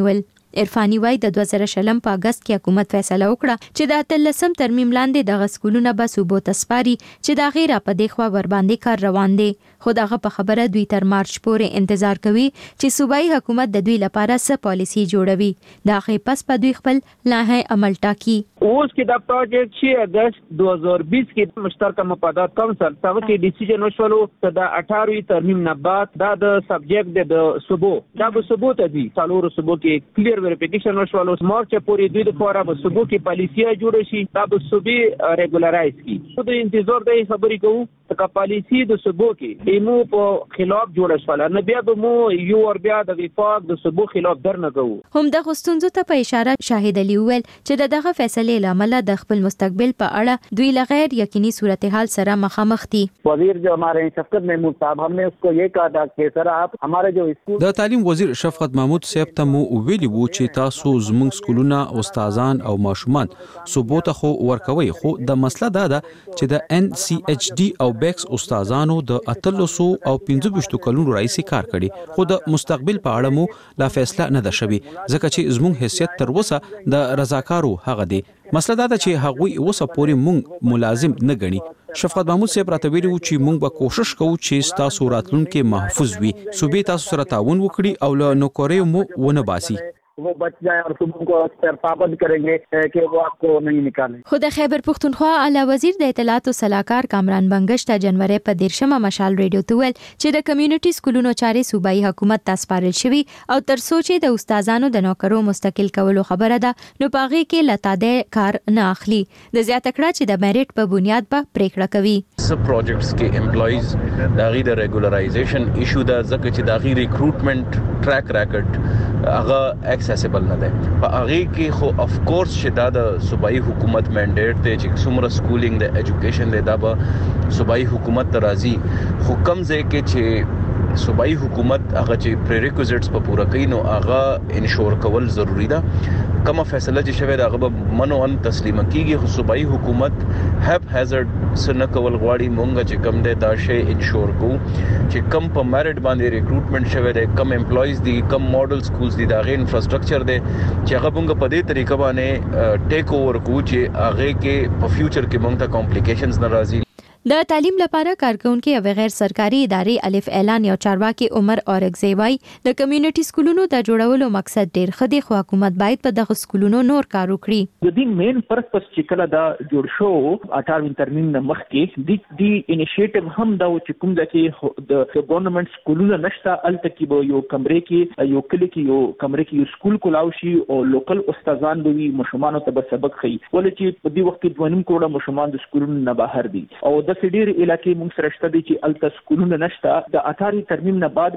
عرفاني وای د دوه زره شلم په اگست کې حکومت فیصله وکړه چې د اتلسم ترمیم لاندې د غسکولونه به صوبو تسپاري چې دا غیر په دغه ور باندې کار روان دي. خو دغه په خبره دوی تر مارچ پورې انتظار کوي چې صوبایي حکومت د دوی لپاره څه پالیسي جوړوي. دا غي پس په دوی خپل لایحه عمل ټاکي. اوس کې دا پروجیکټ چې اگست دوه هزار بیست کې مشترکه مفادات کونسل څنګه کې ډیسیژن وشولو چې د اٹھارہویں ترمیم نه بعد دا د سبجیکټ د صوبو دا به صوبو ته دي څلور صوبو کې کلیر ویریفیکیشن وشولو مارچ پورې دوی د فورا به صوبو کې پالیسي جوړ شي دا به صوبې ریګولرایز کی. خو د انتظار د خبرې کوو چې پالیسي د صوبو کې ایمو په خلاف جوړ شول نه بیا به مو یو ور بیا د وفاق د صوبو خلاف درنه کوو. هم د غستونزو ته په اشاره شاهد علي ویل چې دغه فیصله لامل د خپل مستقبل په اړه دوی لغیر یقیني صورتحال سره مخامخ دي. وزیر جو हमारे शफकत महमूद साहब हमने उसको ये कहा था कि सर आप हमारे जो स्कूल د تعلیم وزیر شفقت محمود صاحب ته مو ویلي وو چې تاسو زموږ سکولونه استادان او ماشومان صوبو ته خو ورکوي خو د مسله دا ده چې د ان سی ایچ ډي او بیکس استادانو د اتلسو او پنځه کلونو راځي کار کړي خو د مستقبل په اړه مو لا فیصله نه ده شوی ځکه چې زموږ حیثیت تر اوسه د رضاکارو هغه دی. مسله دا ده چې هغوی اوسه پورې مونږ ملازم نه ګڼي. شفقت محمود صاحب راته ویلي وو چې مونږ به کوشش کوو چې تاسو راتلونکي محفوظ وي صوبې تاسو سره تعاون وکړي او له نوکریو مو ونه باسي. वो बच जाए और सुबह को अक्सर पाबंद करेंगे कि वो आपको नहीं निकालें. خو د خیبر پختونخوا اعلی وزیر د اطلاعات او صلاحکار کامران بنگش ته جنوري په دیرشمه مشال ریډیو ته ویل چې د کمیونټي سکولونو چارې صوبایي حکومت ته سپارل شوی او تر سوچ د استادانو د نوکرو مستقل کولو خبره ده نو پاغي کې لتاده کار نه اخلي. د زیاته کړه چې د میریټ په بنیاد به پریکړه کوي. سب پروجیکټس کې امپلویز داغي د ریګولرایزیشن ایشو دا ځکه چې داغي ریکروټمنټ ټریک ریکارډ هغه اکسیسیبل نه ده. په هغه کې خو اف کورس چې دا د صوبایي حکومت منډیټ ته چې څومره سکولینګ د ایجوکیشن دی دا به صوبایي حکومت ته راځي خو کم ځای کې چې صوبایي حکومت هغه چې پریریکوزټس په پوره کوي نو هغه انشور کول ضروری ده. کومه فیصله چې شوی دا هغه به منوان تسلیم کیږي خو صوبایي حکومت هپ هازارد سن کول غواړي مونږ چې کم ده دا شی انشور کو چې کم په میرټ باندې ریکروټمنټ شوی دی کم امپلویز دي کم ماډل سکولز دي دا غي انفراستراکچر دی چې هغه مونږ په دې طریقه باندې ټیک اوور کو چې هغه کې په فیوچر کې مونږ ته کمپلیکیشنز ناراضي. د تعلیم لپاره کارکونکو او غیر سرکاري ادارې الف اعلان یو چارواکي عمر اورګزی وای د کمیونټي سکولونو د جوړولو مقصد ډیر خدي خو حکومت باید په دغه سکولونو نور کار وکړي. د دې مین پرپس چې کله دا جوړ شو اٹھارہویں ترمیم نه مخکې د دې انیشیټیو هم دا چې کوم ځکه د ګورنمنت سکولونو نشته الته کې به یو کمرې کې یو کلی کې یو کمرې کې یو سکول کولاو شي او لوکل استادان به وي مشمانو ته به سبق خي ولې چې په دې وخت کې دوه نیم کروڑه مشمان د سکولونو نه بهر دي او د فډیر علاقې موږ سره شته دي چې الته سکولونه نشته. د اٹھارہویں ترمیم نه بعد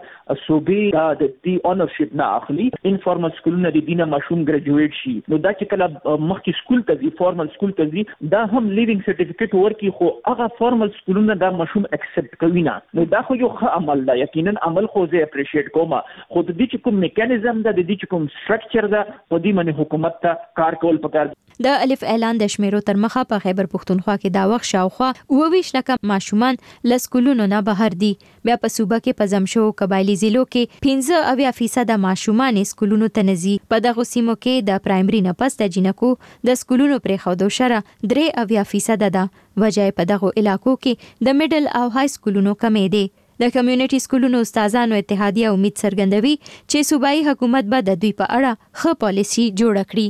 صوبې د دې اونرشپ نه اخلي انفارمل سکولونه د دینه ماشوم ګریجویټ شي نو دا چې کله مخکې سکول ته ځي فارمل سکول ته ځي دا هم لیوینګ سرټیفیکیټ ورکي خو هغه فارمل سکولونه دا ماشوم اکسپټ کوي نه نو دا خو یو ښه عمل ده یقینا عمل خو زه اپریشیټ کوم خو د دې چې کوم میکانیزم ده د دې چې کوم سټرکچر ده په دې باندې حکومت ته کار کول پکار. د الف اعلان د شمیرو تر مخه په خیبر پختونخوا کې دا وخت شاوخوا اوویش لکه ماشومان لسکولونو نه بهر دي. بیا په صوبه کې په زمشو قبایلی ضلعو کې پنځه اویا فیصد ماشومان سکولونو ته نزي. په دغه سیمو کې د پرایمري نه پس د جنکو د سکولونو پرې خودو شره درې اویا فیصد ده. وجه په دغه علاقو کې د میډل او های سکولونو کمې دي. د کمیونټي سکولونو استادانو اتحادیه امید څرګندوي چې صوبایي حکومت به د دوی په اړه ښه پالیسي جوړ کړي.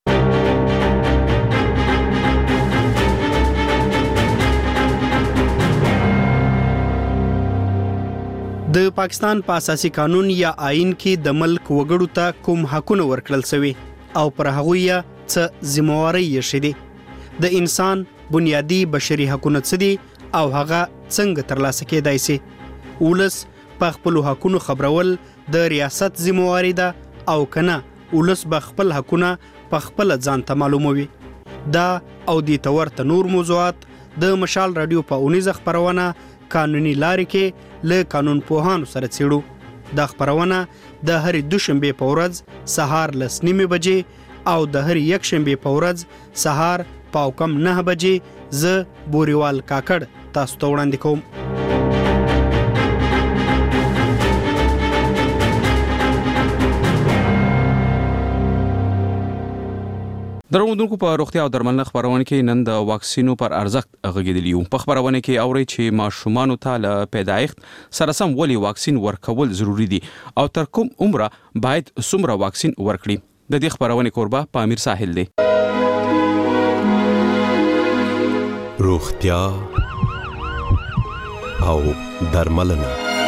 د پاکستان په اساسي قانون یا آئین کې د ملک وګړو ته کوم حقونه ورکړل شوی او پر هغه یې څه ذمہواری یې شې د انسان بنیادی بشري حقونه څه دي او هغه څنګه ترلاسه کېدای شي. ولس په خپل حقونو خبرول د ریاست ذمہواری ده او کنه ولس به خپل حقونه په خپل ځان ته معلوموي. دا او د تورته نور موضوعات د مشال رادیو په اونیزه خبرونه قانوني لارې کې له قانون پوهانو سره څېړو. دا خبرونه د هرې دوشنبې په ورځ سهار لس نیمې بجې او د هرې یکشنبې په ورځ سهار پاو کم نه بجې زه بوریوال کاکړ تاسو ته وړاندې کوم. دروندونکو په روغتیا او درملنه خبرونه کې نن د واکسینو پر ارزښت غږیدلی یو. په خبرونه کې اوري چې ماشومان ته له پیدایښت سره سم ولې واکسین ورکول ضروری دي او تر کوم عمره باید څومره واکسین ورکړي. د دې خبرونه کوربه پامیر ساحل دی. روغتیا او درملنه.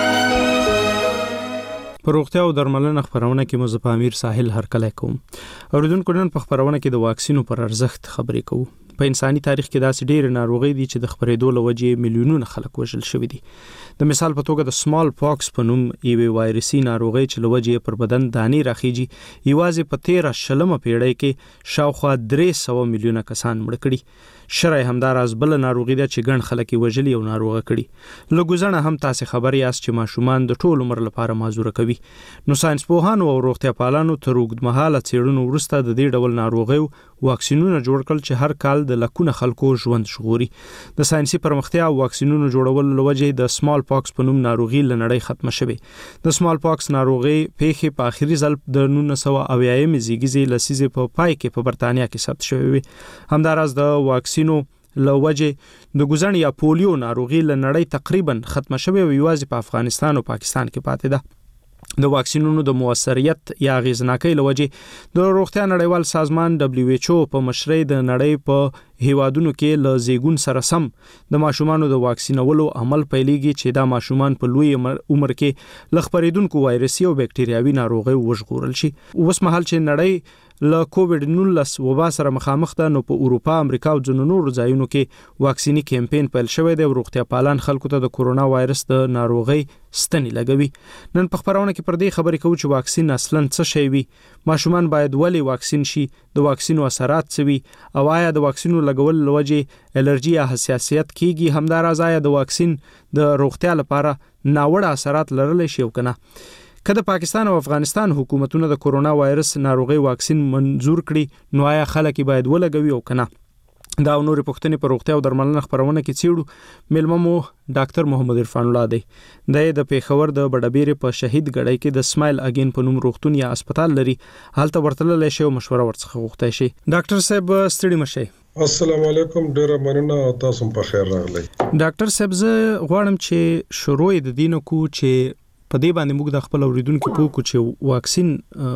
په روغتیا او درملنه خبرونه کې مو زه پامیر ساحل هرکلی کوم. اوریدونکو نن په خبرونه کې د واکسینو پر ارزښت خبرې کوو. په انساني تاریخ کې داسې ډېر ناروغي دي چې د خبرېدو له وجې میلیونونه خلک وژل شوي دي. د مثال په توګه د سمال پاکس په نوم یوې وایرسي ناروغي چې له وجې پر بدن دانې راخیږي یوازې په تیره شلمه پیړۍ کې شاوخوا درې سوه میلیونه کسان مړه کړي. شرعي همداراز بل ناروغي ده چې ګڼ خلک یې وژلي او ناروغه کړي. له ګوزڼه هم تاسې خبر یاست چې ماشومان د ټول عمر لپاره معذوره کوي. نو ساينس پوهانو او روغتیا پالانو تر اوږدمهاله څېړنو وروسته د دې ډول ناروغیو واکسینونه جوړ کړل چې هر کال د لکونه خلکو ژوند ژغوري. د ساينسي پرمختیا او واکسینونو جوړولو له وجې د سمال پاکس په نوم ناروغي له نړۍ ختمه شوې. د سمال پاکس ناروغي پیښې په آخري ځل د نولس سوه اویایم زیږیزې لسیزې په پای کې په برتانیا کې ثبت شوې وي. همداراز د واکسینو له وجې د ګوزڼ یا پولیو ناروغي له نړۍ تقریبا ختمه شوې او یوازې په افغانستان او پاکستان کې پاتې ده. د واکسینونو د موثریت یا اغیزناکۍ له وجې د روغتیا نړیوال سازمان دبلیو ایچ او په مشرۍ د نړۍ په هیوادونو کې له زیږون سره سم د ماشومانو د واکسینولو عمل پیلېږي چې دا ماشومان په لوی عمر کې له خپرېدونکو وایرسي او بکټریاوي ناروغیو وژغورل شي. اوس مهال چې نړۍ له کووډ نولس وبا سره مخامخ ده نو په اروپا، امریکا او ځینو نورو ځایونو کې واکسینی کمپاین پیل شوی دی او روغتیا پالان خلکو ته د کورونا وایرس د ناروغۍ ستنې لګوي. نن په خبرونه کې پر دې خبرې کوو چې واکسین اصلاً څه شی وي، ماشومان باید ولې واکسین شي، د واکسینو اثرات څه وي او آیا د واکسینو لګول له وجې الرجی یا حساسیت کیږي. همداراز آیا د واکسین د روغتیا لپاره ناوړه اثرات لرلی شي او کنه. که د پاکستان او افغانستان حکومتونه د کورونا وایرس ناروغي واکسین منزور کړي نو آیا خلک باید ولګوي او کنه. دا نور پښتنې په روغتیا او درملنه خبرونه کې چیړو. ملمه مو ډاکټر محمد عرفان الله دی. د پیښور د بډبیرې په شهید ګړی کې د سمایل اگین په نوم روغتون یا هسپتال لري. هلته ورتللی شي او مشوره ورڅخه غوښتای شي. ډاکټر صاحب ستړي مشئ. السلام علیکم، ډیره مننه او تاسو په خیر راغلی. ډاکټر صاحب زه غواړم چې شروع د دینو کو چې په دې باندې موږ د خپل اوریدونکو په کو چې واکسین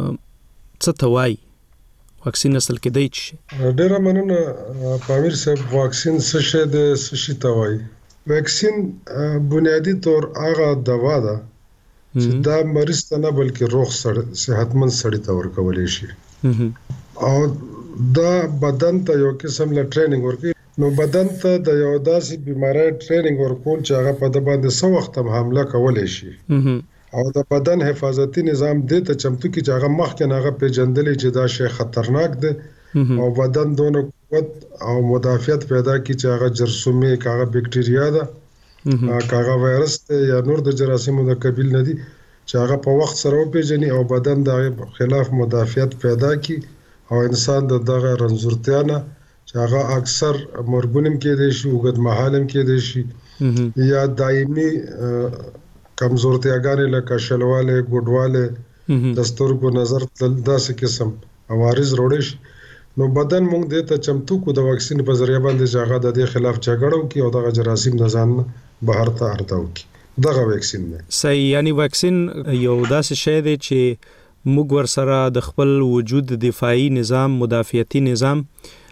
څه ته وایي، واکسین اصل کې دی چې ډیره مننه پامیر صاحب. واکسین څه شی دی، څه شی ته وایي؟ واکسین بنیادی طور هغه دوا ده چې دا مریض ته نه بلکې روغ سړی صحتمند سړی ته ورکولی شي او دا بدن ته یو قسم له ټریننګ ورکوي. نو بدن ته د یو داسې بیماری ټریننګ ورکول چې هغه په د باندې څه وخت هم حمله کولی شي او د بدن حفاظتي نظام دې ته چمتو کړي چې هغه مخکې هغه پیژندلی چې دا شی خطرناک دی او بدن دونه قوت او مدافعت پیدا کړي چې هغه جرثومې که هغه بکټریا ده که هغه وایرس دی یا نور د جراثیمو د قبیل نه دي چې هغه په وخت سره وپیژني او بدن د هغې خلاف مدافعت پیدا کړي او انسان د دغه رنځورتیا نه چې هغه اکثر مرګونم کېدای شي، اوږد مهالم کېدای شي یا دایمي کمزورتیاګانې لکه شلوالی، ګوډوالی، د سترګو نظر داسې قسم عوارض روړی شي. نو بدن موږ دې ته چمتو کو د واکسین په ذریعه باندې چې هغه د دې خلاف جګړه وکړي او دغه جراثیم د ځان بهر ته ارته وکړي. دغه واکسین دی. صحیح، یعنی واکسین یو داسې شی دی چې موږ ورسره د خپل وجود دفاعي نظام، مدافعتي نظام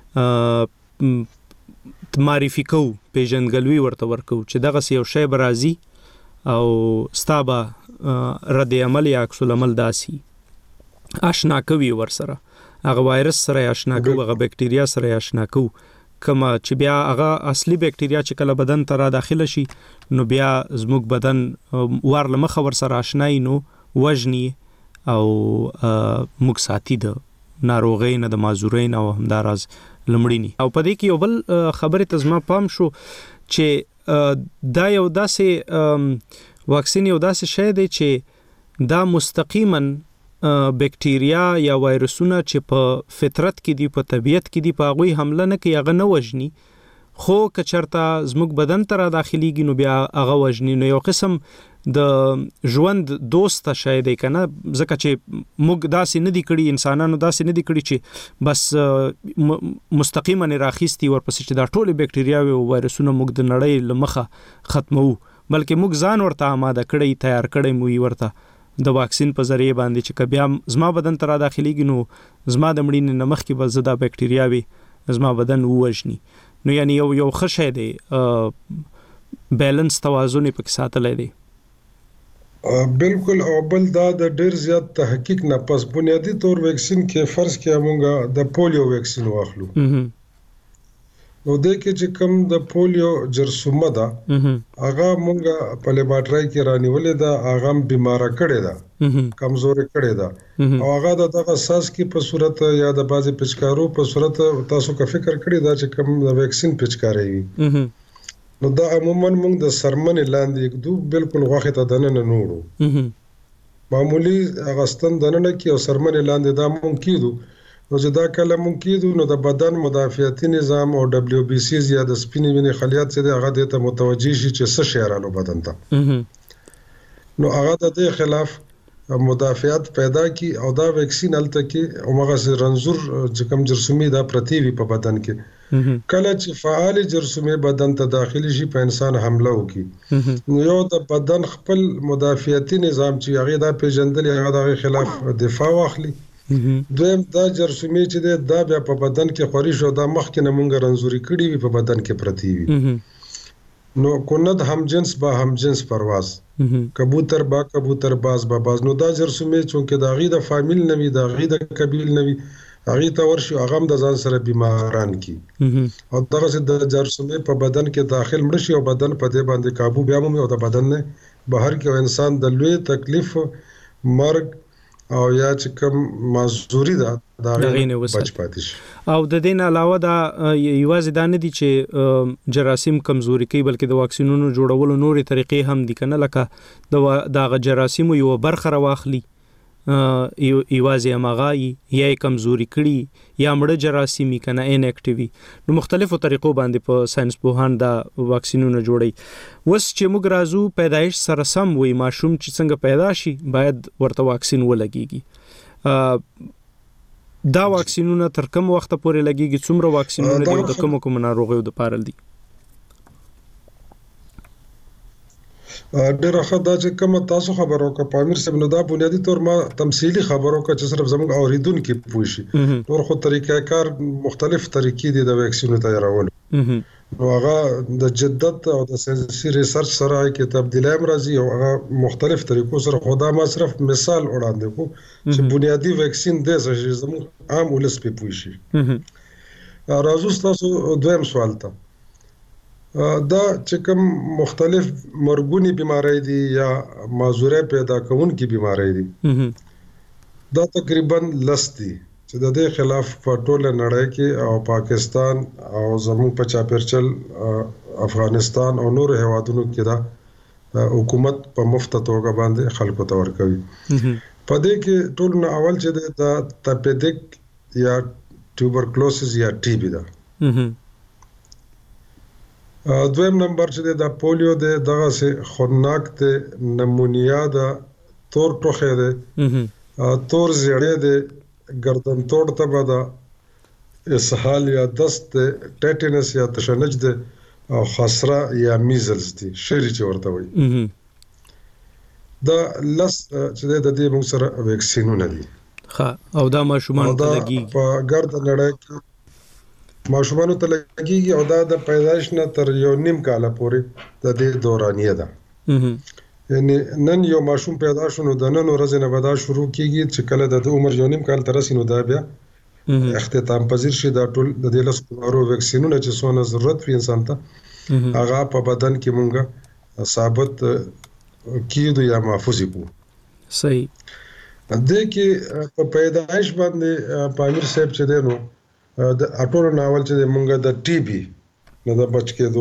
معرفي کو، پیژندګلوي ورته ورکو چې دغه یو شی به راځي او ستا به رد عمل یا عکس العمل داسي آشنا کوي ورسره، هغه وایرس سره آشنا کو، هغه بکټریا سره آشنا کو. کما چې بیا هغه اصلي بکټریا چې کله بدن ته را داخله شي نو بیا زموږ بدن ورله مخه ورسره آشنای نو وژني او موږ ساتي د ناروغۍ نه، د معذورۍ نه او همداراز لمړینی. او په دې کې یو بل خبرې ته زما پام شو چې دا یو داسې واکسین یو داسې شی دی چې دا مستقیما بکټریا یا وایرسونه چې په فطرت کې دي، په طبیعت کې دي، په هغوی حمله نه کوي، هغه نه وژني خو کچرتا زموږ بدن ته را داخليږي نو بیا هغه وجنی نو یو قسم د ژوند دوست شاید کنه ځکه چې موږ داسې نه دي کړی انسانانو داسې نه دي کړی چې بس مستقیما راخیستي ورپسې چې دا ټول بکټریاوي او وایرسونه موږ د نړۍ لمخه ختمو بلکې موږ ځان ورته آماده کړی تیار کړی مو ورته د واکسین په ذریعہ باندې چې کبیا زما بدن ته را داخليږي نو زما د مړینې نمخ کې بل زدا بکټریاوي زما بدن ووجني نو یعنی یو یو خشه دی بیلنس توازن په کې ساتلای دی بالکل او بل دا د ډیر زیات تحقیق نه پس بنیادی طور ویکسین کې فرض کې موږ د پولیو ویکسین واخلو نو د کې چې کوم د پولیو جرثومه ده هغه موږ په لیبارټری کې رانیولې ده هغه بیماره کړي ده کمزوري کړي ده او هغه د دغه ساس کې په صورت یا د بازي پچکارو په صورت تاسو کا فکر کړی دا چې کوم د ویکسین پچکاري وي نو دا عموما موږ د سرمن لاندې یک دو بالکل غوخه ته دننه نوړو معمولی اغستن دننه کې او سرمن لاندې دا مونږ کیدو نو چې دا کله مونږ کیدو نو د بدن مدافعتي نظام او دبليو بي سي یا د سپینې وینې خلیات څخه هغه ته متوجي شي چې څه شی رالو بدن ته نو هغه د دې خلاف مدافعت پیدا کی او دا ویکسین الته کې او هغه سره رنزور چې کوم جرثومي دا پرتی وي په بدن کې کله چې فعال جرثومي بدن ته داخلي شي په انسان حمله وکي نو یو د بدن خپل مدافعتي نظام چې هغه دا پیژندل هغه د خلاف دفاع واخلي دویم دا جرثومي چې دا بیا په بدن کې خوري شو دا مخکې نه مونږ رنزوري کړی وي په بدن کې پرتی وي نو کند هم جنس با هم جنس پرواز کبوتر با کبوتر باز با باز نو دا جرثومي چې دا غي د فامیل نوي دا غي د قبیل نوي هغه ته ورشي هغه د ځان سره بیماران کی او دغه سره د جرثومي په بدن کې داخل مړ شي او بدن په دې باندې काबू بیا مو او د بدن نه بهر کې انسان د لوی تکلیف مرګ او یا چې کوم معذوري ده دا غوښنه بچ پاتې شي او د دین علاوه دا یوازې دا نه دي چې جراثیم کمزوري کوي بلکې د واکسینونو جوړولو نورې طریقې هم دي کنه لکه د جراثیم یو برخه راوخلي یوازې امغای یا کمزوري کړي یا مړه جراثیمي کنه ان اکټیوي نو مختلفو طریقو باندې په ساينس پوهان دا واکسینونه جوړي وس چې موږ رازو پیدایش سره سم وي ماشوم چې څنګه پیدا شي باید ورته واکسین ولګيږي دا واکسینونه تر کوم وخت پورې لګيږي څومره واکسینونه دي د کوم کوم ناروغیو د پاره دي ډیره ښه دا چې کوم تاسو خبرو کا پامیر صاحب نو دا بنیادی طور ما تمثيلي خبرو کا چې صرف زموږ اوریدونکو پوه شي نور خو طریقې کار مختلف طریقې دي د ویکسینو تیارول نو هغه د جدت او د ساينسي ریسرچ سره کې تبدیلی هم راځي او هغه مختلف طریقو سره خدا ما صرف مثال وړاندې کو چې بنیادی ویکسین د زموږ عام ولس په پوه شي راځو تاسو دویم سوال ته دا چې کوم مختلف مرګونی بیماری دي یا معذوره پیدا کوونکې بیماری دي دا تقریبا لس دي چې د دې خلاف په ټوله نړۍ کې او پاکستان او زموږ په چاپیرچل افغانستان او نور هیوادونو کې دا حکومت په مفت توګه باندې خلکو ته ورکوي په دې کې ټول نه اول چې د تپیدک یا ټیوبرکلوسس یا ټي بي ده دویم نمبر چې د پولیو د دغه سه خوناک ته نمونیا ده تور ټوخه ده تور زیړې ده گردن توڑ تبه ده اسهال یا دست ټیټنس یا تشنج ده او خسره یا میزلز دي شری چې ورته وي دا لس چې د دې موږ سره ویکسینونه دي ها او دا ماشومان ته لګي په ګرد نړۍ کې ماشومان ته لګيږي او دا د پیدایش نه تر یو نیم کال پورې د دې دورانیه ده یعنی نن یو ماشوم پیدا شونه د نن ورځې نه بدا شروع کیږي چې کله د عمر یو نیم کال تر رسینو دا بیا اختتام پذیر شي دا ټول د دې لس کورو ویکسینونه چې څونه ضرورت وي انسان ته هغه په بدن کې مونږه ثابت کیدو یا محفوظ کو صحیح د کې په پیدایش باندې پامیر صاحب چې دینو د اټولو ناول چې مونږه د ټي بي نه د بچ کېدو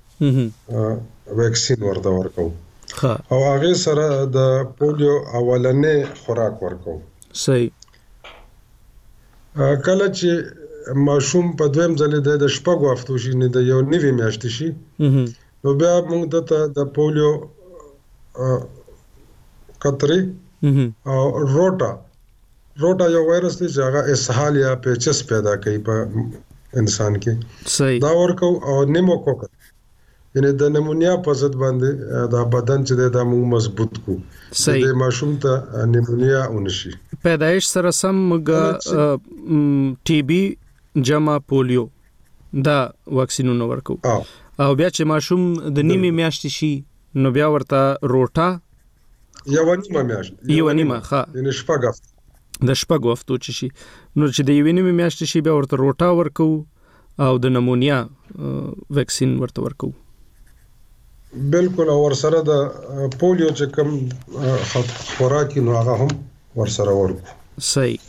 ویکسین ورته ورکو او هغه سره د پولیو اولنې خوراک ورکو صحیح کله چې ماشوم په دویم ځل د شپږو هفتو شي نه د یو نوي میاشتې شي نو بیا موږ ته د پولیو قطرې او روټا روټا یو وایرس دی چې هغه اسهال یا پیچس پیدا کوي په انسان کې صحیح دا ورکو او نیموکوک یعنی د نمونیا په ضد باندې دا بدن چې دا موږ مضبوط کو صحیح د ماشوم ته نمونیا ونشي پیدایش سره سم موږ ټي بي جمع پولیو دا واکسینونه ورکو او بیا چې ماشوم د نیمه میاشتې شي نو بیا ورته روټا یو نیمه میاشت یو نیمه ښه یعنی شپږ هفته د شپږ هفتو چې شي نو چې د یو نیمه میاشتې شي بیا ورته روټا ورکو او د نمونیا ویکسین ورته ورکو بالکل او ورسره د پولیو چې کوم خوراکي نو هغه هم ورسره ورکو صحیح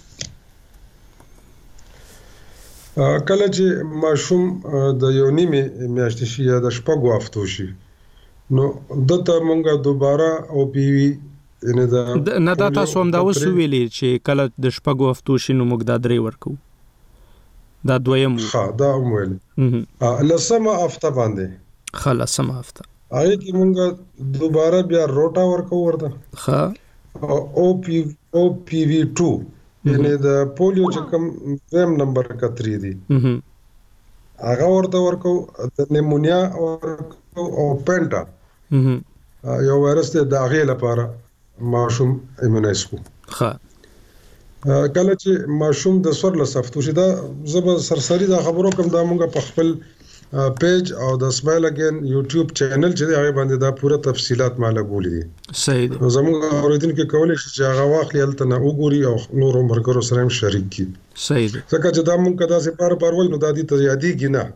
کله چې ماشوم د یو نیمه میاشتې شي یا د شپږو هفتو شي نو دته مونږه دوباره او پی وی ان دا نه دا تاسو هم دا وسو ویلي چې کله د شپږو هفتو شي نو موږ دا درې ورکو دا دویم ها دا ویل لسمه هفته باندې خلاص سم هفته هغه کې مونږه دوباره بیا روټا ورکو ورته ها او پی او پی وی ټو یعنی د پولیو چې کوم زم نمبر کتري دي هغه ورته ورکو د نیمونیا او پنټا یو وایرس دی د هغې لپاره ماشوم ایمونایز کو ښه کله چې ماشوم د څوارلس هفتو شي دا زه به سرسري دا خبرو کوم دا مونږ په خپل پیج او د سمایل اگین یوټیوب چینل چې هغه باندې دا پوره تفصيلات ما لګولې دي صحیح دي زموږ اوریدونکو کولای شي چې هغه واخلي هلته نه وګوري او نور مرګرو سره هم شریک کړي صحیح دي ځکه چې دا مونږ کدا سي بار بار وایو نو دا دي ته یادېږي نه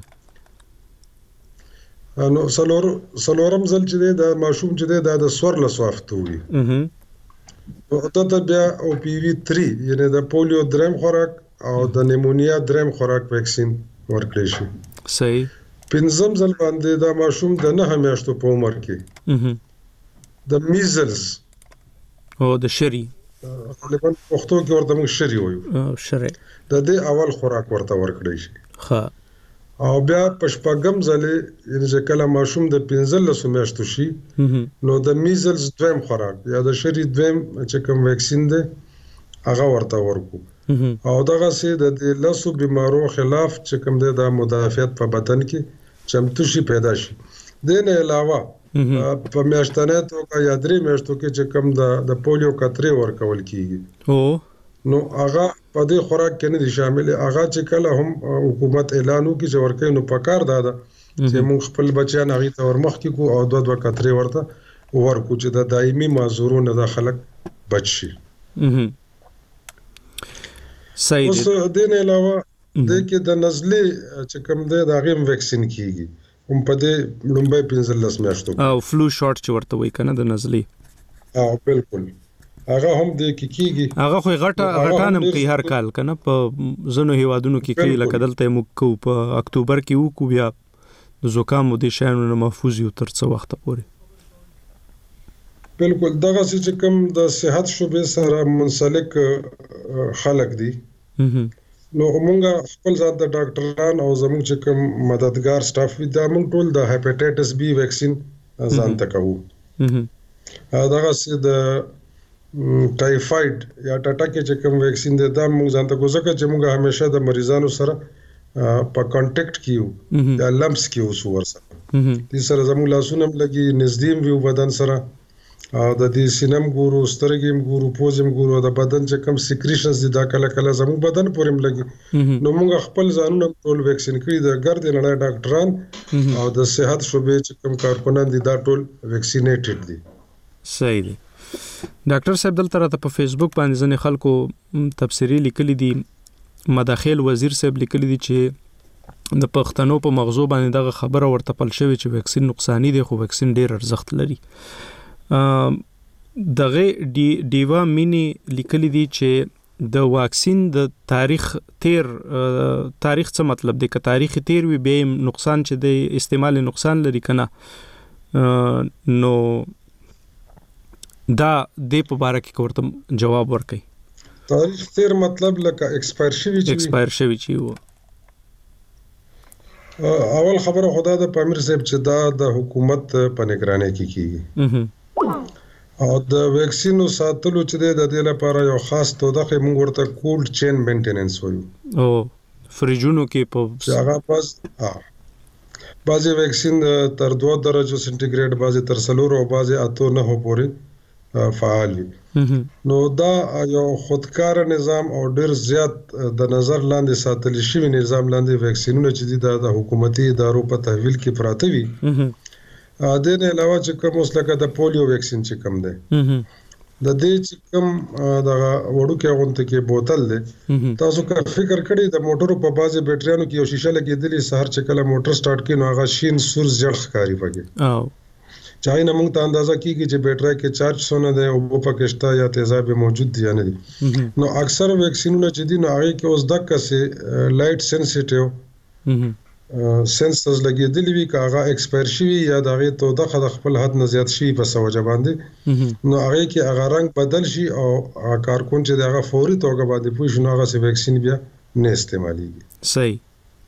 نو سلور سلورم ځل چې دا ماشوم چې دا د څوارلس هفتو وي او ته بیا او پی وی تھری یعنی د پولیو دریم خوراک او د نیمونیا دریم خوراک ویکسین ورکړي شي صحیح پنځم ځل باندې دا ماشوم د نه میاشتو په عمر کې د میزلز او د شری غالبا پښتو کې ورته موږ شری وایو شری د دې اول خوراک ورته ورکړي شي ښه او بیا پښپغم ځلې یعنی چې کله ماشوم د پنځلس میاشتو شي نو د میزلز دویم خوراک یا د شری دویم چې کوم ویکسین ده هغه ورته ورکو او دغه سي د لاسو بیمارو خلاف چې کوم ده د مدافعت په بدن کې چمتو شي پیدا شي د نه علاوه په میاشتنه توګه یا درې میاشتو کې چې کوم د پولیو قطرې ورکول کیږي او نو هغه په دې خوراک کې نه دي شامل هغه چې کله هم حکومت اعلان وکړي چې ورکې نو پکار دادا چې موږ خپل بچیان هغه ته ورمخ کې کو او دوه دوه قطرې ورته ورکو چې د دایمي معذورونو د خلک بچ شي صحیح اوس د نه علاوه د کې د نزلې چې کوم ده د هغه ویکسین کیږي هم په دې لومبه پنځلس میاشتو او فلو شاټ چې ورته وای کنه د نزلې او بالکل هغه هم د کیږي هغه خو غټه غټانم کوي هر کال کنه په زنو هیوادونو کې کوي لکه دلته موږ کو په اکتوبر کې وکړو بیا د زکام د شانو نه محفوظ یو تر څو وخت پورې بالکل دغه چې کوم د صحت شوبې سره منسلک خلک دي نو موږ خپل ځان د ډاکټران او زموږ چې کوم مددگار سټاف وي دا موږ ټول د هپاتایټس بی ویکسین ځان تکو دغه چې د ټایفاید یا ټاټاکي چې کوم ویکسین دی دا موږ ځان تکو ځکه چې موږ همیشه د مریضانو سره په کانټیکټ کیو یا لمس کیو سور سره دې سره زموږ لاسونه لګي نزدیم ویو بدن سره او د دې سینم ګورو سترګیم ګورو پوزم ګورو د بدن چې کوم سیکریشنز دي دا کله کله زموږ بدن پورې ملګي نو موږ خپل ځانونه ټول ویکسین کړی د ګرد نه ډاکټران او د صحت شوبې چې کوم کارکونان دي دا ټول ویکسینیټډ دي صحیح دي ډاکټر صاحب دلته راته په فیسبوک باندې ځنې خلکو تفسیری لیکلي دي مداخل وزیر صاحب لیکلي دي چې د پښتنو په مغزو باندې دغه خبره ورته پل شوی چې ویکسین نقصانی دی خو ویکسین ډیر ارزښت لري دغه دی دیوا مینی لیکلي دي چې د واکسین د تاریخ تیر تاریخ څه مطلب دی که تاریخ تیر وي به نقصان چې د استعمال نقصان لري کنه نو دا د په اړه کې ورته جواب ورکړي تاریخ تیر مطلب لکه ایکسپایر شوی چې ایکسپایر شوی چې وو. اول خبره خدا د پامیر صاحب چې دا د حکومت په نگرانی کې کیږي او د ویکسینو ساتلو چې د دې لپاره یو خاص توګه موږ ورته کولډ چین مینټیننس وایو او فریجونو کې په هغه پاس بعضی ویکسین تر دوه درجو سنټیګریډ بعضی تر څلور او بعضی اته نه پورې فعال وي. نو دا یو خودکار نظام او ډیر زیات د نظر لاندې ساتل شوی نظام لاندې ویکسینونه چې د حکومتي ادارو په تحویل کې پراته وي. د دې نه علاوه چې کوم اوس لکه د پولیو ویکسین چې کوم دی د دې چې کوم د وړوکې غونډه کې بوتل دی تاسو که فکر کړئ د موټرو په بازي بیټریانو کې یو شیشه لګېدلې سهار چې کله موټر سٹارټ کړي نو هغه شین سور زړ ښکاری پکې او چاہے نه موږ ته اندازه کیږي چې بیټری کې چارج سونه دی او په پکشتا یا تیزاب موجود دی یا نه دي. نو اکثر ویکسینونه چې دي نو هغه کې اوس دغه سه لایټ سنسټیو سنسرز لګېدلې وي که هغه ایکسپایر شوي یا د هغې توده د خپل حد نه زیات شي په سوجه باندې نو هغې کې هغه رنګ بدل شي او هغه کارکون چې د هغه فوري توګه باندې پوه شي نو هغسې ویکسین بیا نه استعمالیږي. صحیح.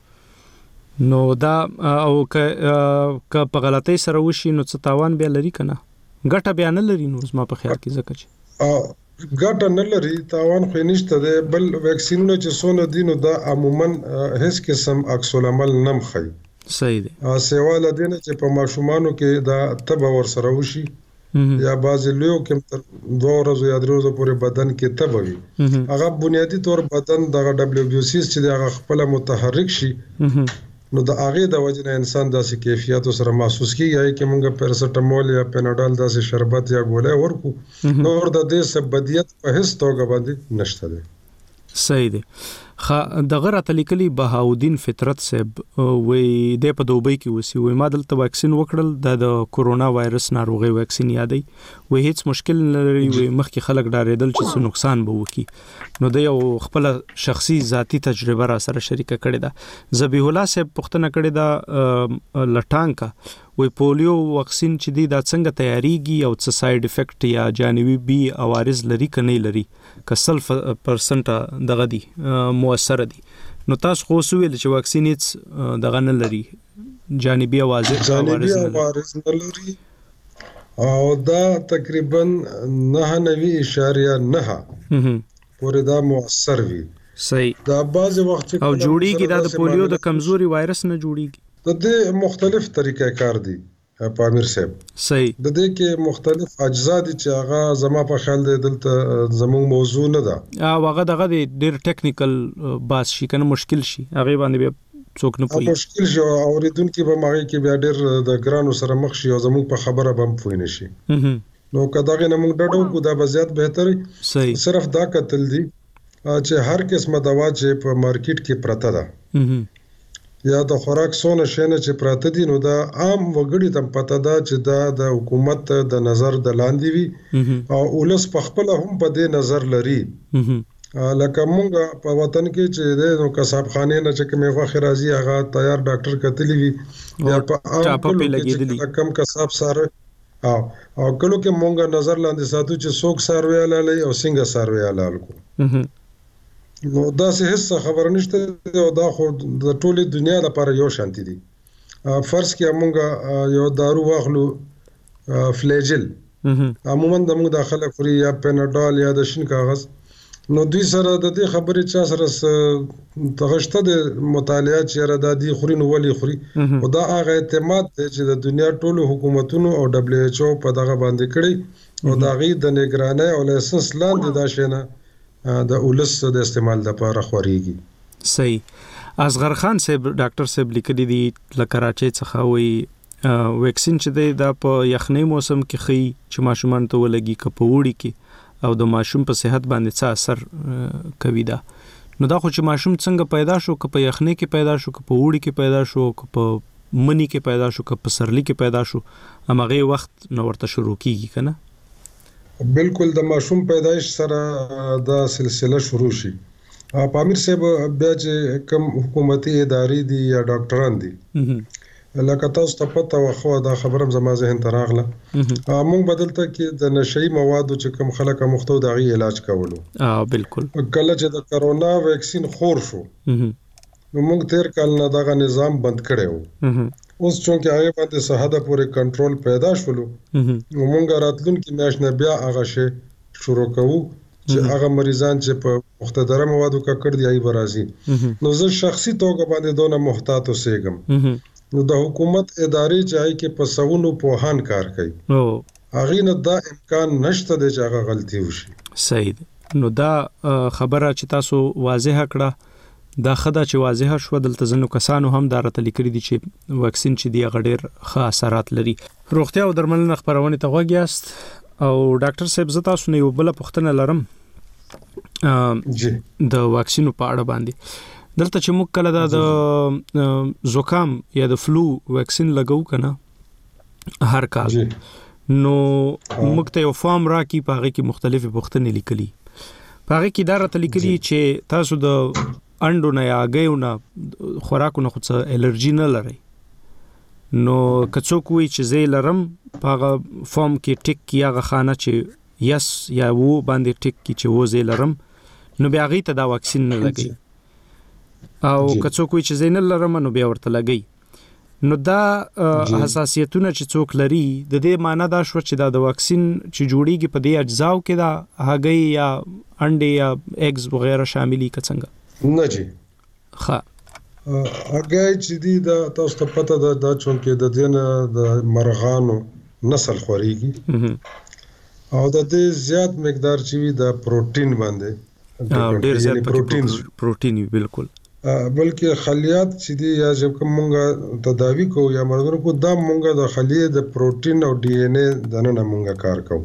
نو دا او که په غلطۍ سره وشي نو څه تاوان بیا لري که نه؟ ګټه بیا نه لري نو زما په خیال کې ځکه چې ګټه نه لري تاوان خو نشته دی. بل ویکسینونه چې څونه دي نو دا عموما هیڅ قسم عکس العمل نه مخوي. صحیح دی. سیوا له دې نه چې په ماشومانو کې دا تبه ورسره وشي یا بعضې لویو کې دوه ورځو یا درې ورځو پورې بدن کې تبه وي هغه بنیادي طور بدن دغه ډبلیو بي سي چې هغه خپله متحرک شي نو د هغې د وجې نه انسان داسې کیفیاتو سره محسوس کېږي هغې کې موږ پیرسټمول یا پیناډال داسې شربت یا ګولۍ ورکو نور د دې څه بدیت په هېڅ توګه باندې نشته دی. صحیح دی. دغه راته لیکلي بهاودین فطرت صاحب وایي دی په دوبۍ کې اوسي وایي ما دلته واکسین وکړل دا د کورونا وایرس ناروغۍ واکسین یادوي وایي هیڅ مشکل نه لري وایي مخکې خلک ډارېدل چې څه نقصان به وکړي نو د یو خپله شخصي ذاتي تجربه را سره شریکه کړې ده. ذبیح الله صاحب پوښتنه کړې ده له ټانکه وایي پولیو واکسین چې دی دا څنګه تیاریږي او څه ساید افیکټ یا جانبي عوارض لري که نه لري که سل پرسنټه دغه دي مؤثره دي نو تاسو خو ویل چې واکسین هیڅ دغه نه لري جانبي عوارض جانبي عوارض نه لري او دا تقریبا نه نوي اشاریه نه پورې دا مؤثر وي. صحیح. دا بعض وخت او جوړیږي دا د پولیو د کمزوري وایرس نه جوړیږي د دې مختلف طریقې کار دي پامیر صاحب. صحیح. د دې کې مختلف اجزا دي چې هغه زما په خیال دی دلته زموږ موضوع نه ده او هغه دغه ډېر ټیکنیکل باس شي که نه مشکل شي هغې باندې بیا څوک نه پوهېږي مشکل شي او اورېدونکي به هم هغې کې بیا ډېر د ګرانو سره مخ شي او زموږ په خبره به هم پوه نه شي نو که دغې نه موږ ډډه وکړو دا به زیات بهتر وي. صحیح. صرف دا کتل دي چې هر قسمه دوا چې په مارکیټ کې پرته ده یا د خوراک څونه شیانه چې پراته دي نو دا عام وګړي ته پته ده چې دا د حکومت د نظر د لاندې وي او ولس په خپله هم په دې نظر لري. لکه مونږ په وطن کې چې د نو کسابخانې نه چې کومې غوښې راځي هغه تیار ډاکټر کتلی وي یا په عام کلو کې چې کم کساب څاروي او او کلو کې مونږ نظر لاندې ساتو چې څوک څاروي حلالوي او څنګه څاروي حلال کو نو داسې هیڅ خبره نشته او دا خو د ټولې دنیا لپاره یو شانتي دي. فرض کې موږ یو دارو واخلو فلیجل عموما د موږ داخله خوري یا پیناډال یا د شین کاغذ نو دوی سره د دې خبرې چا سره تغشته د مطالعات چې را د دې خوري نو ولي خوري او دا هغه اعتماد دی چې د دنیا ټولو حکومتونو او دبليو ایچ او په دغه باندې کړی او دا غي د نگرانۍ او لایسنس لاندې دا شینه د اولس د استعمال لپاره خوريږي. صحیح. اصغر خان صاحب ډاکټر صاحب لیکلي دي له کراچۍ څخه وایي ویکسین چې دی دا په یخنۍ موسم کې ښیي چې ماشومان ته ولګي که په اوړي کې او د ماشوم په صحت باندې څه اثر کوي دا نو دا خو چې ماشوم څنګه پیدا شو که په یخنۍ کې پیدا شو که په اوړي کې پیدا شو که په مني کې پیدا شو که په سرلي کې پیدا شو همغې وخت نو ورته شروع کیږي که نه؟ بالکل د ماشوم پیدایش سره دا سلسله شروع شي. پامیر صاحب بیا چې کوم حکومتي ادارې دي یا ډاکټران دي لکه تاسو ته پته وخو دا خبرم زما ذهن ته راغله موږ بدلته کې د نشئی موادو چې کوم خلک مختو دغه علاج کولو اه بالکل کله چې د کرونا ویکسین خور شو نو موږ تیر کال نه دغه نظام بند کړو اوس چې هغه باندې صحه پورې کنټرول پیدا شولو نو موږ راتلونکي میاشت نه بیا هغه شی شروع کوو چې هغه مریضان چې په مختدره موادو کا کړ دی ای برازي نو زه شخصي توګه باندې دونه محتاط اوسېږم نو د حکومت ادارې چې هي کې په سونو پوهان کار کوي او هغه نه دا امکان نشته د چې هغه غلطي وشي صحیح نو دا خبره چې تاسو واضح کړه دا خدا چې واضح شو دلته ځنو کسانو هم دا راته لیکلي دي چې واکسین چې دی غډیر ښه اثرات لري روغتیا او درملنه خبرونه ته وګیاست او ډاکټر صاحب زه تاسو نه یو بل پوښتنه لرم جی د واکسینو په اړه باندې دلته چې موږ کله د زکام یا د فلو واکسین لګاو کنه هر کال نو موږ ته یو فارم راکې په هغه کې مختلفې پوښتنې لیکلي په هغه کې دا راته لیکلي چې تاسو د انډو نه یا غيو نه خوراکو نه خو څه الرجی نه لري نو کڅوک وی چې زه لرم په هغه فارم کې ټیک کیغه خانه چې یس یا وو باندې ټیک کی چې وو زه لرم نو بیا غي ته دا واکسین نه لګي او کڅوک وی چې زینل لرم نو بیا ورته لګي نو دا حساسیتونه چې څوک لري د دې معنی دا شو چې دا د واکسین چې جوړیږي په دې اجزاو کې دا هګي یا انډي یا ایگز وغیرہ شاملي کڅنګ نه جی ښه هګي چې دی دا تاسو ته پته ده دا چې د دین د مرغانو نسل خوريږي او د دې زیات مقدار چې وي د پروتین باندې ډیر زیات پروتین پروتین بالکل بلکې خلیات چې دی یا چې کوم مونږه تداوی کو یا مرګونو کو دا مونږه د خلیه د پروتین او ډي ان اے د نه مونږه کار کوو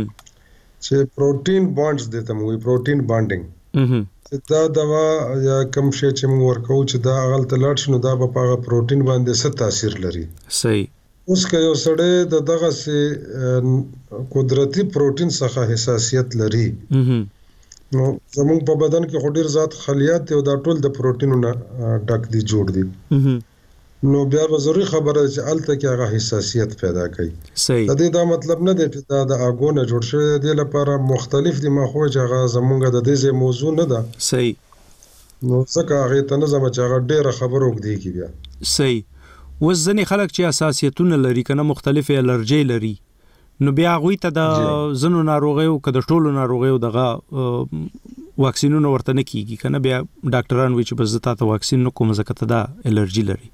چې پروتین بانډز دته مونږه پروتین بانډینګ چې دا دوا یا کوم شی چې مونږ ورکو چې دا اغل تلاټ شنو دا په هغه پروتین باندې څه تاثیر لري صحیح اوس که یو سړی د دغه سي قدرتي پروتین څخه حساسیت لري نو زموږ په بدن کې خډیر ذات خلیات او دا ټول د پروتینونو ډک دي جوړ دي نو بیا به ضروري خبره چې الته کې هغه حساسیت پیدا کوي صحیح د دې دا مطلب نه دی چې دا د اګونه جوړ شوی دی لپاره مختلف دي مخه چې هغه زمونږ د دې موضوع نه ده صحیح نو څنګه هغه ته نه زما چې هغه ډیره خبره وکړي کی بیا صحیح وزنی خلک چې حساسیتونه لري کنه مختلف الرجی لري نو بیا غوي ته د زنو ناروغیو کده ټولو ناروغیو دغه واکسینونه ورته نه کیږي کنه بیا ډاکټران وی چې بس زتا ته واکسین نو کوم زکه دا الرجی لري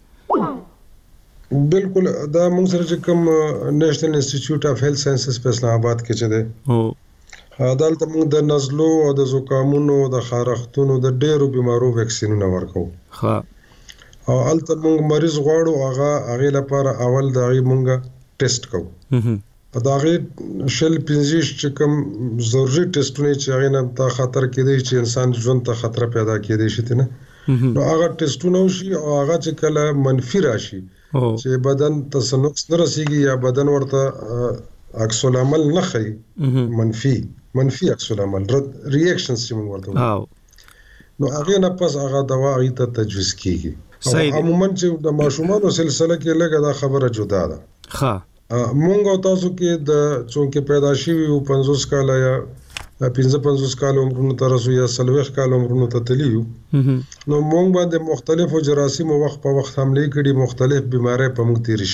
بالکل دا موږ سره چې کوم نېشنل انسټیټیوټ اف هیلث ساينسز په اسلام آباد کې چي دي او عدالت موږ د نزلو او د زکامونو د خارښتونو د ډېرو بيمارو واکسینونه ورکو ها او الته موږ مریض غواړو هغه هغه لپاره اول دغه موږ ټیسټ کوو په داغه شل پنځه چې کوم ضروري ټیسټونه چې هغه نه تا خطر کېدی چې انسان ژوند ته خطر پیدا کېدی شي نه نو هغه ټیسټونه وشي او هغه چې کله منفي راشي چې بدن ته نقص نه رسیږي یا بدن ورته عکس العمل نه خي منفي منفي عکس العمل ریاکشنز چې موږ ورته نو هغه نه پس هغه دوا ته تجویز کیږي عموما چې د ماشومانو سلسله کې لګه دا خبره جدا ده ښه مونږ تاسو کې د چونکه پیدا شي او پنځوس کال یا پنځه پنځوس کال عمرونو تر اوسه یا سلويخ کال عمرونو ته تلیو نو مونږ باندې مختلفو جراثیم وخت په وخت حمله کړي مختلف بيمارۍ په موږ تیر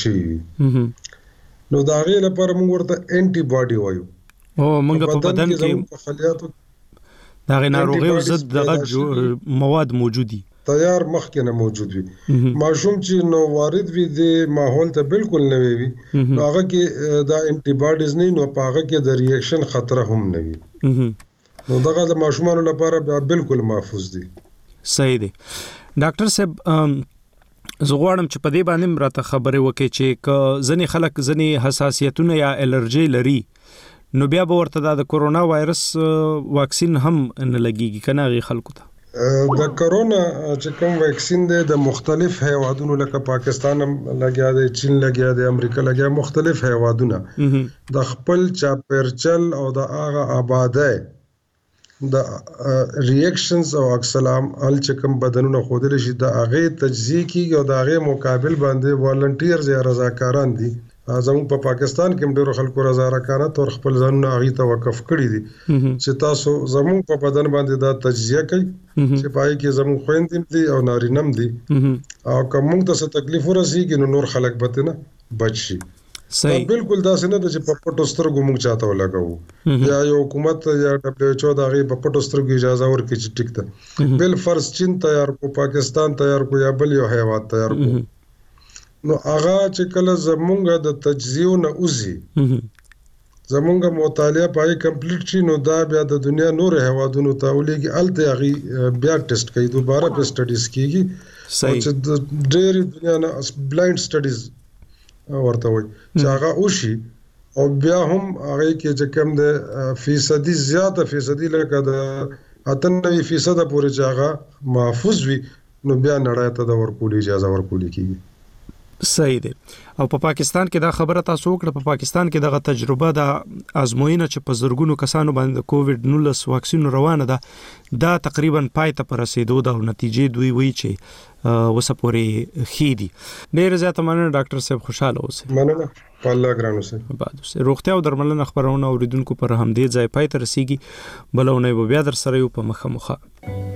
شي نو دا غي لپاره موږ ورته انټي باډي وایو او موږ په بدن کې خلیاتو دا غي ناروغي او ضد دغه مواد موجودي تیار مخکې نه موجود وي ماشوم چې نو وارد وي د ماحول ته بالکل نه وي هغه کې دا انټي باډیز نه نو هغه کې د ریاکشن خطر هم نه وي نو دغه د ماشومانو لپاره بالکل محفوظ دي صحیح دي ډاکټر صاحب زه غواړم چې په دې باندې راته خبرې وکړي چې ک ځنې خلک ځنې حساسیتونه یا الرجی لري نو بیا به ورته د کورونا وایرس واکسین هم نه لګيږي کنه غي خلکو ته د کرونا چې کوم واکسین دی د مختلف هیوادونو لکه پاکستان هم لګیا دی چین لګیا دی امریکا لګیا مختلف هیوادونه د خپل چاپرچل او د هغه آبادی د ریاکشنز او اکسلام ال چې کوم بدنونه خودل شي د هغه تجزیه کیږي او د هغه مقابل باندې والنټیرز یا رضاکاران دي. زموږ په پاکستان کې هم ډیرو خلکو رضاکارانه تور خپل ځانونه هغه ته وقف کړی دي چې تاسو زموږ په بدن باندې دا تجزیه کوي چې پای کې زموږ خويندې دي او نارینم دي او کوم ته څه تکلیف ورسیږي نو نور خلک به نه بچي. صحیح بالکل دا څنګه د چې په پټو سترګو موږ چاته ولګو یا یو حکومت یا دبليو ایچ او دا غي په پټو سترګو اجازه ورکړي چې ټیک ده بل فرض چین تیار کو پاکستان تیار کو یا بل یو هیواد تیار کو نو هغه چې کله زمونږه د تجزیه نه اوزي زمونږه مطالعه پای کمپلیټ شي نو دا بیا د دنیا نور هوادونو ته ولېږي الته هغه بیا ټیسټ کوي دوباره په سټډیز کیږي چې د ډېر دنیا نه بلایند سټډیز ورته وي چې هغه وشي او بیا هم هغه کې چې کم د فیصدي زیاته فیصدي لکه د اتنوي فیصد پورې چې هغه محفوظ وي نو بیا نړۍ ته د ورکول اجازه ورکول کیږي. صحیح دی. او په پاکستان کې دا خبره تاسو وکړه په پاکستان کې دغه تجربه د آزموینه چې په زرګونو کسانو باندې کووډ نولس واکسین روانه ده دا تقریبا پای ته رسیدو دا نتیجې دوی وی چې وسپوري خېدي. ډېر زیاته مننه ډاکټر صاحب خوشاله اوسئ. مننه الله ګران اوسئ. بعد اوسئ. روغتیا او درملنه خبرونه اوریدونکو پر همدې ځای پای ته رسیږي. بلونه بیا در سره یو په مخه مخه.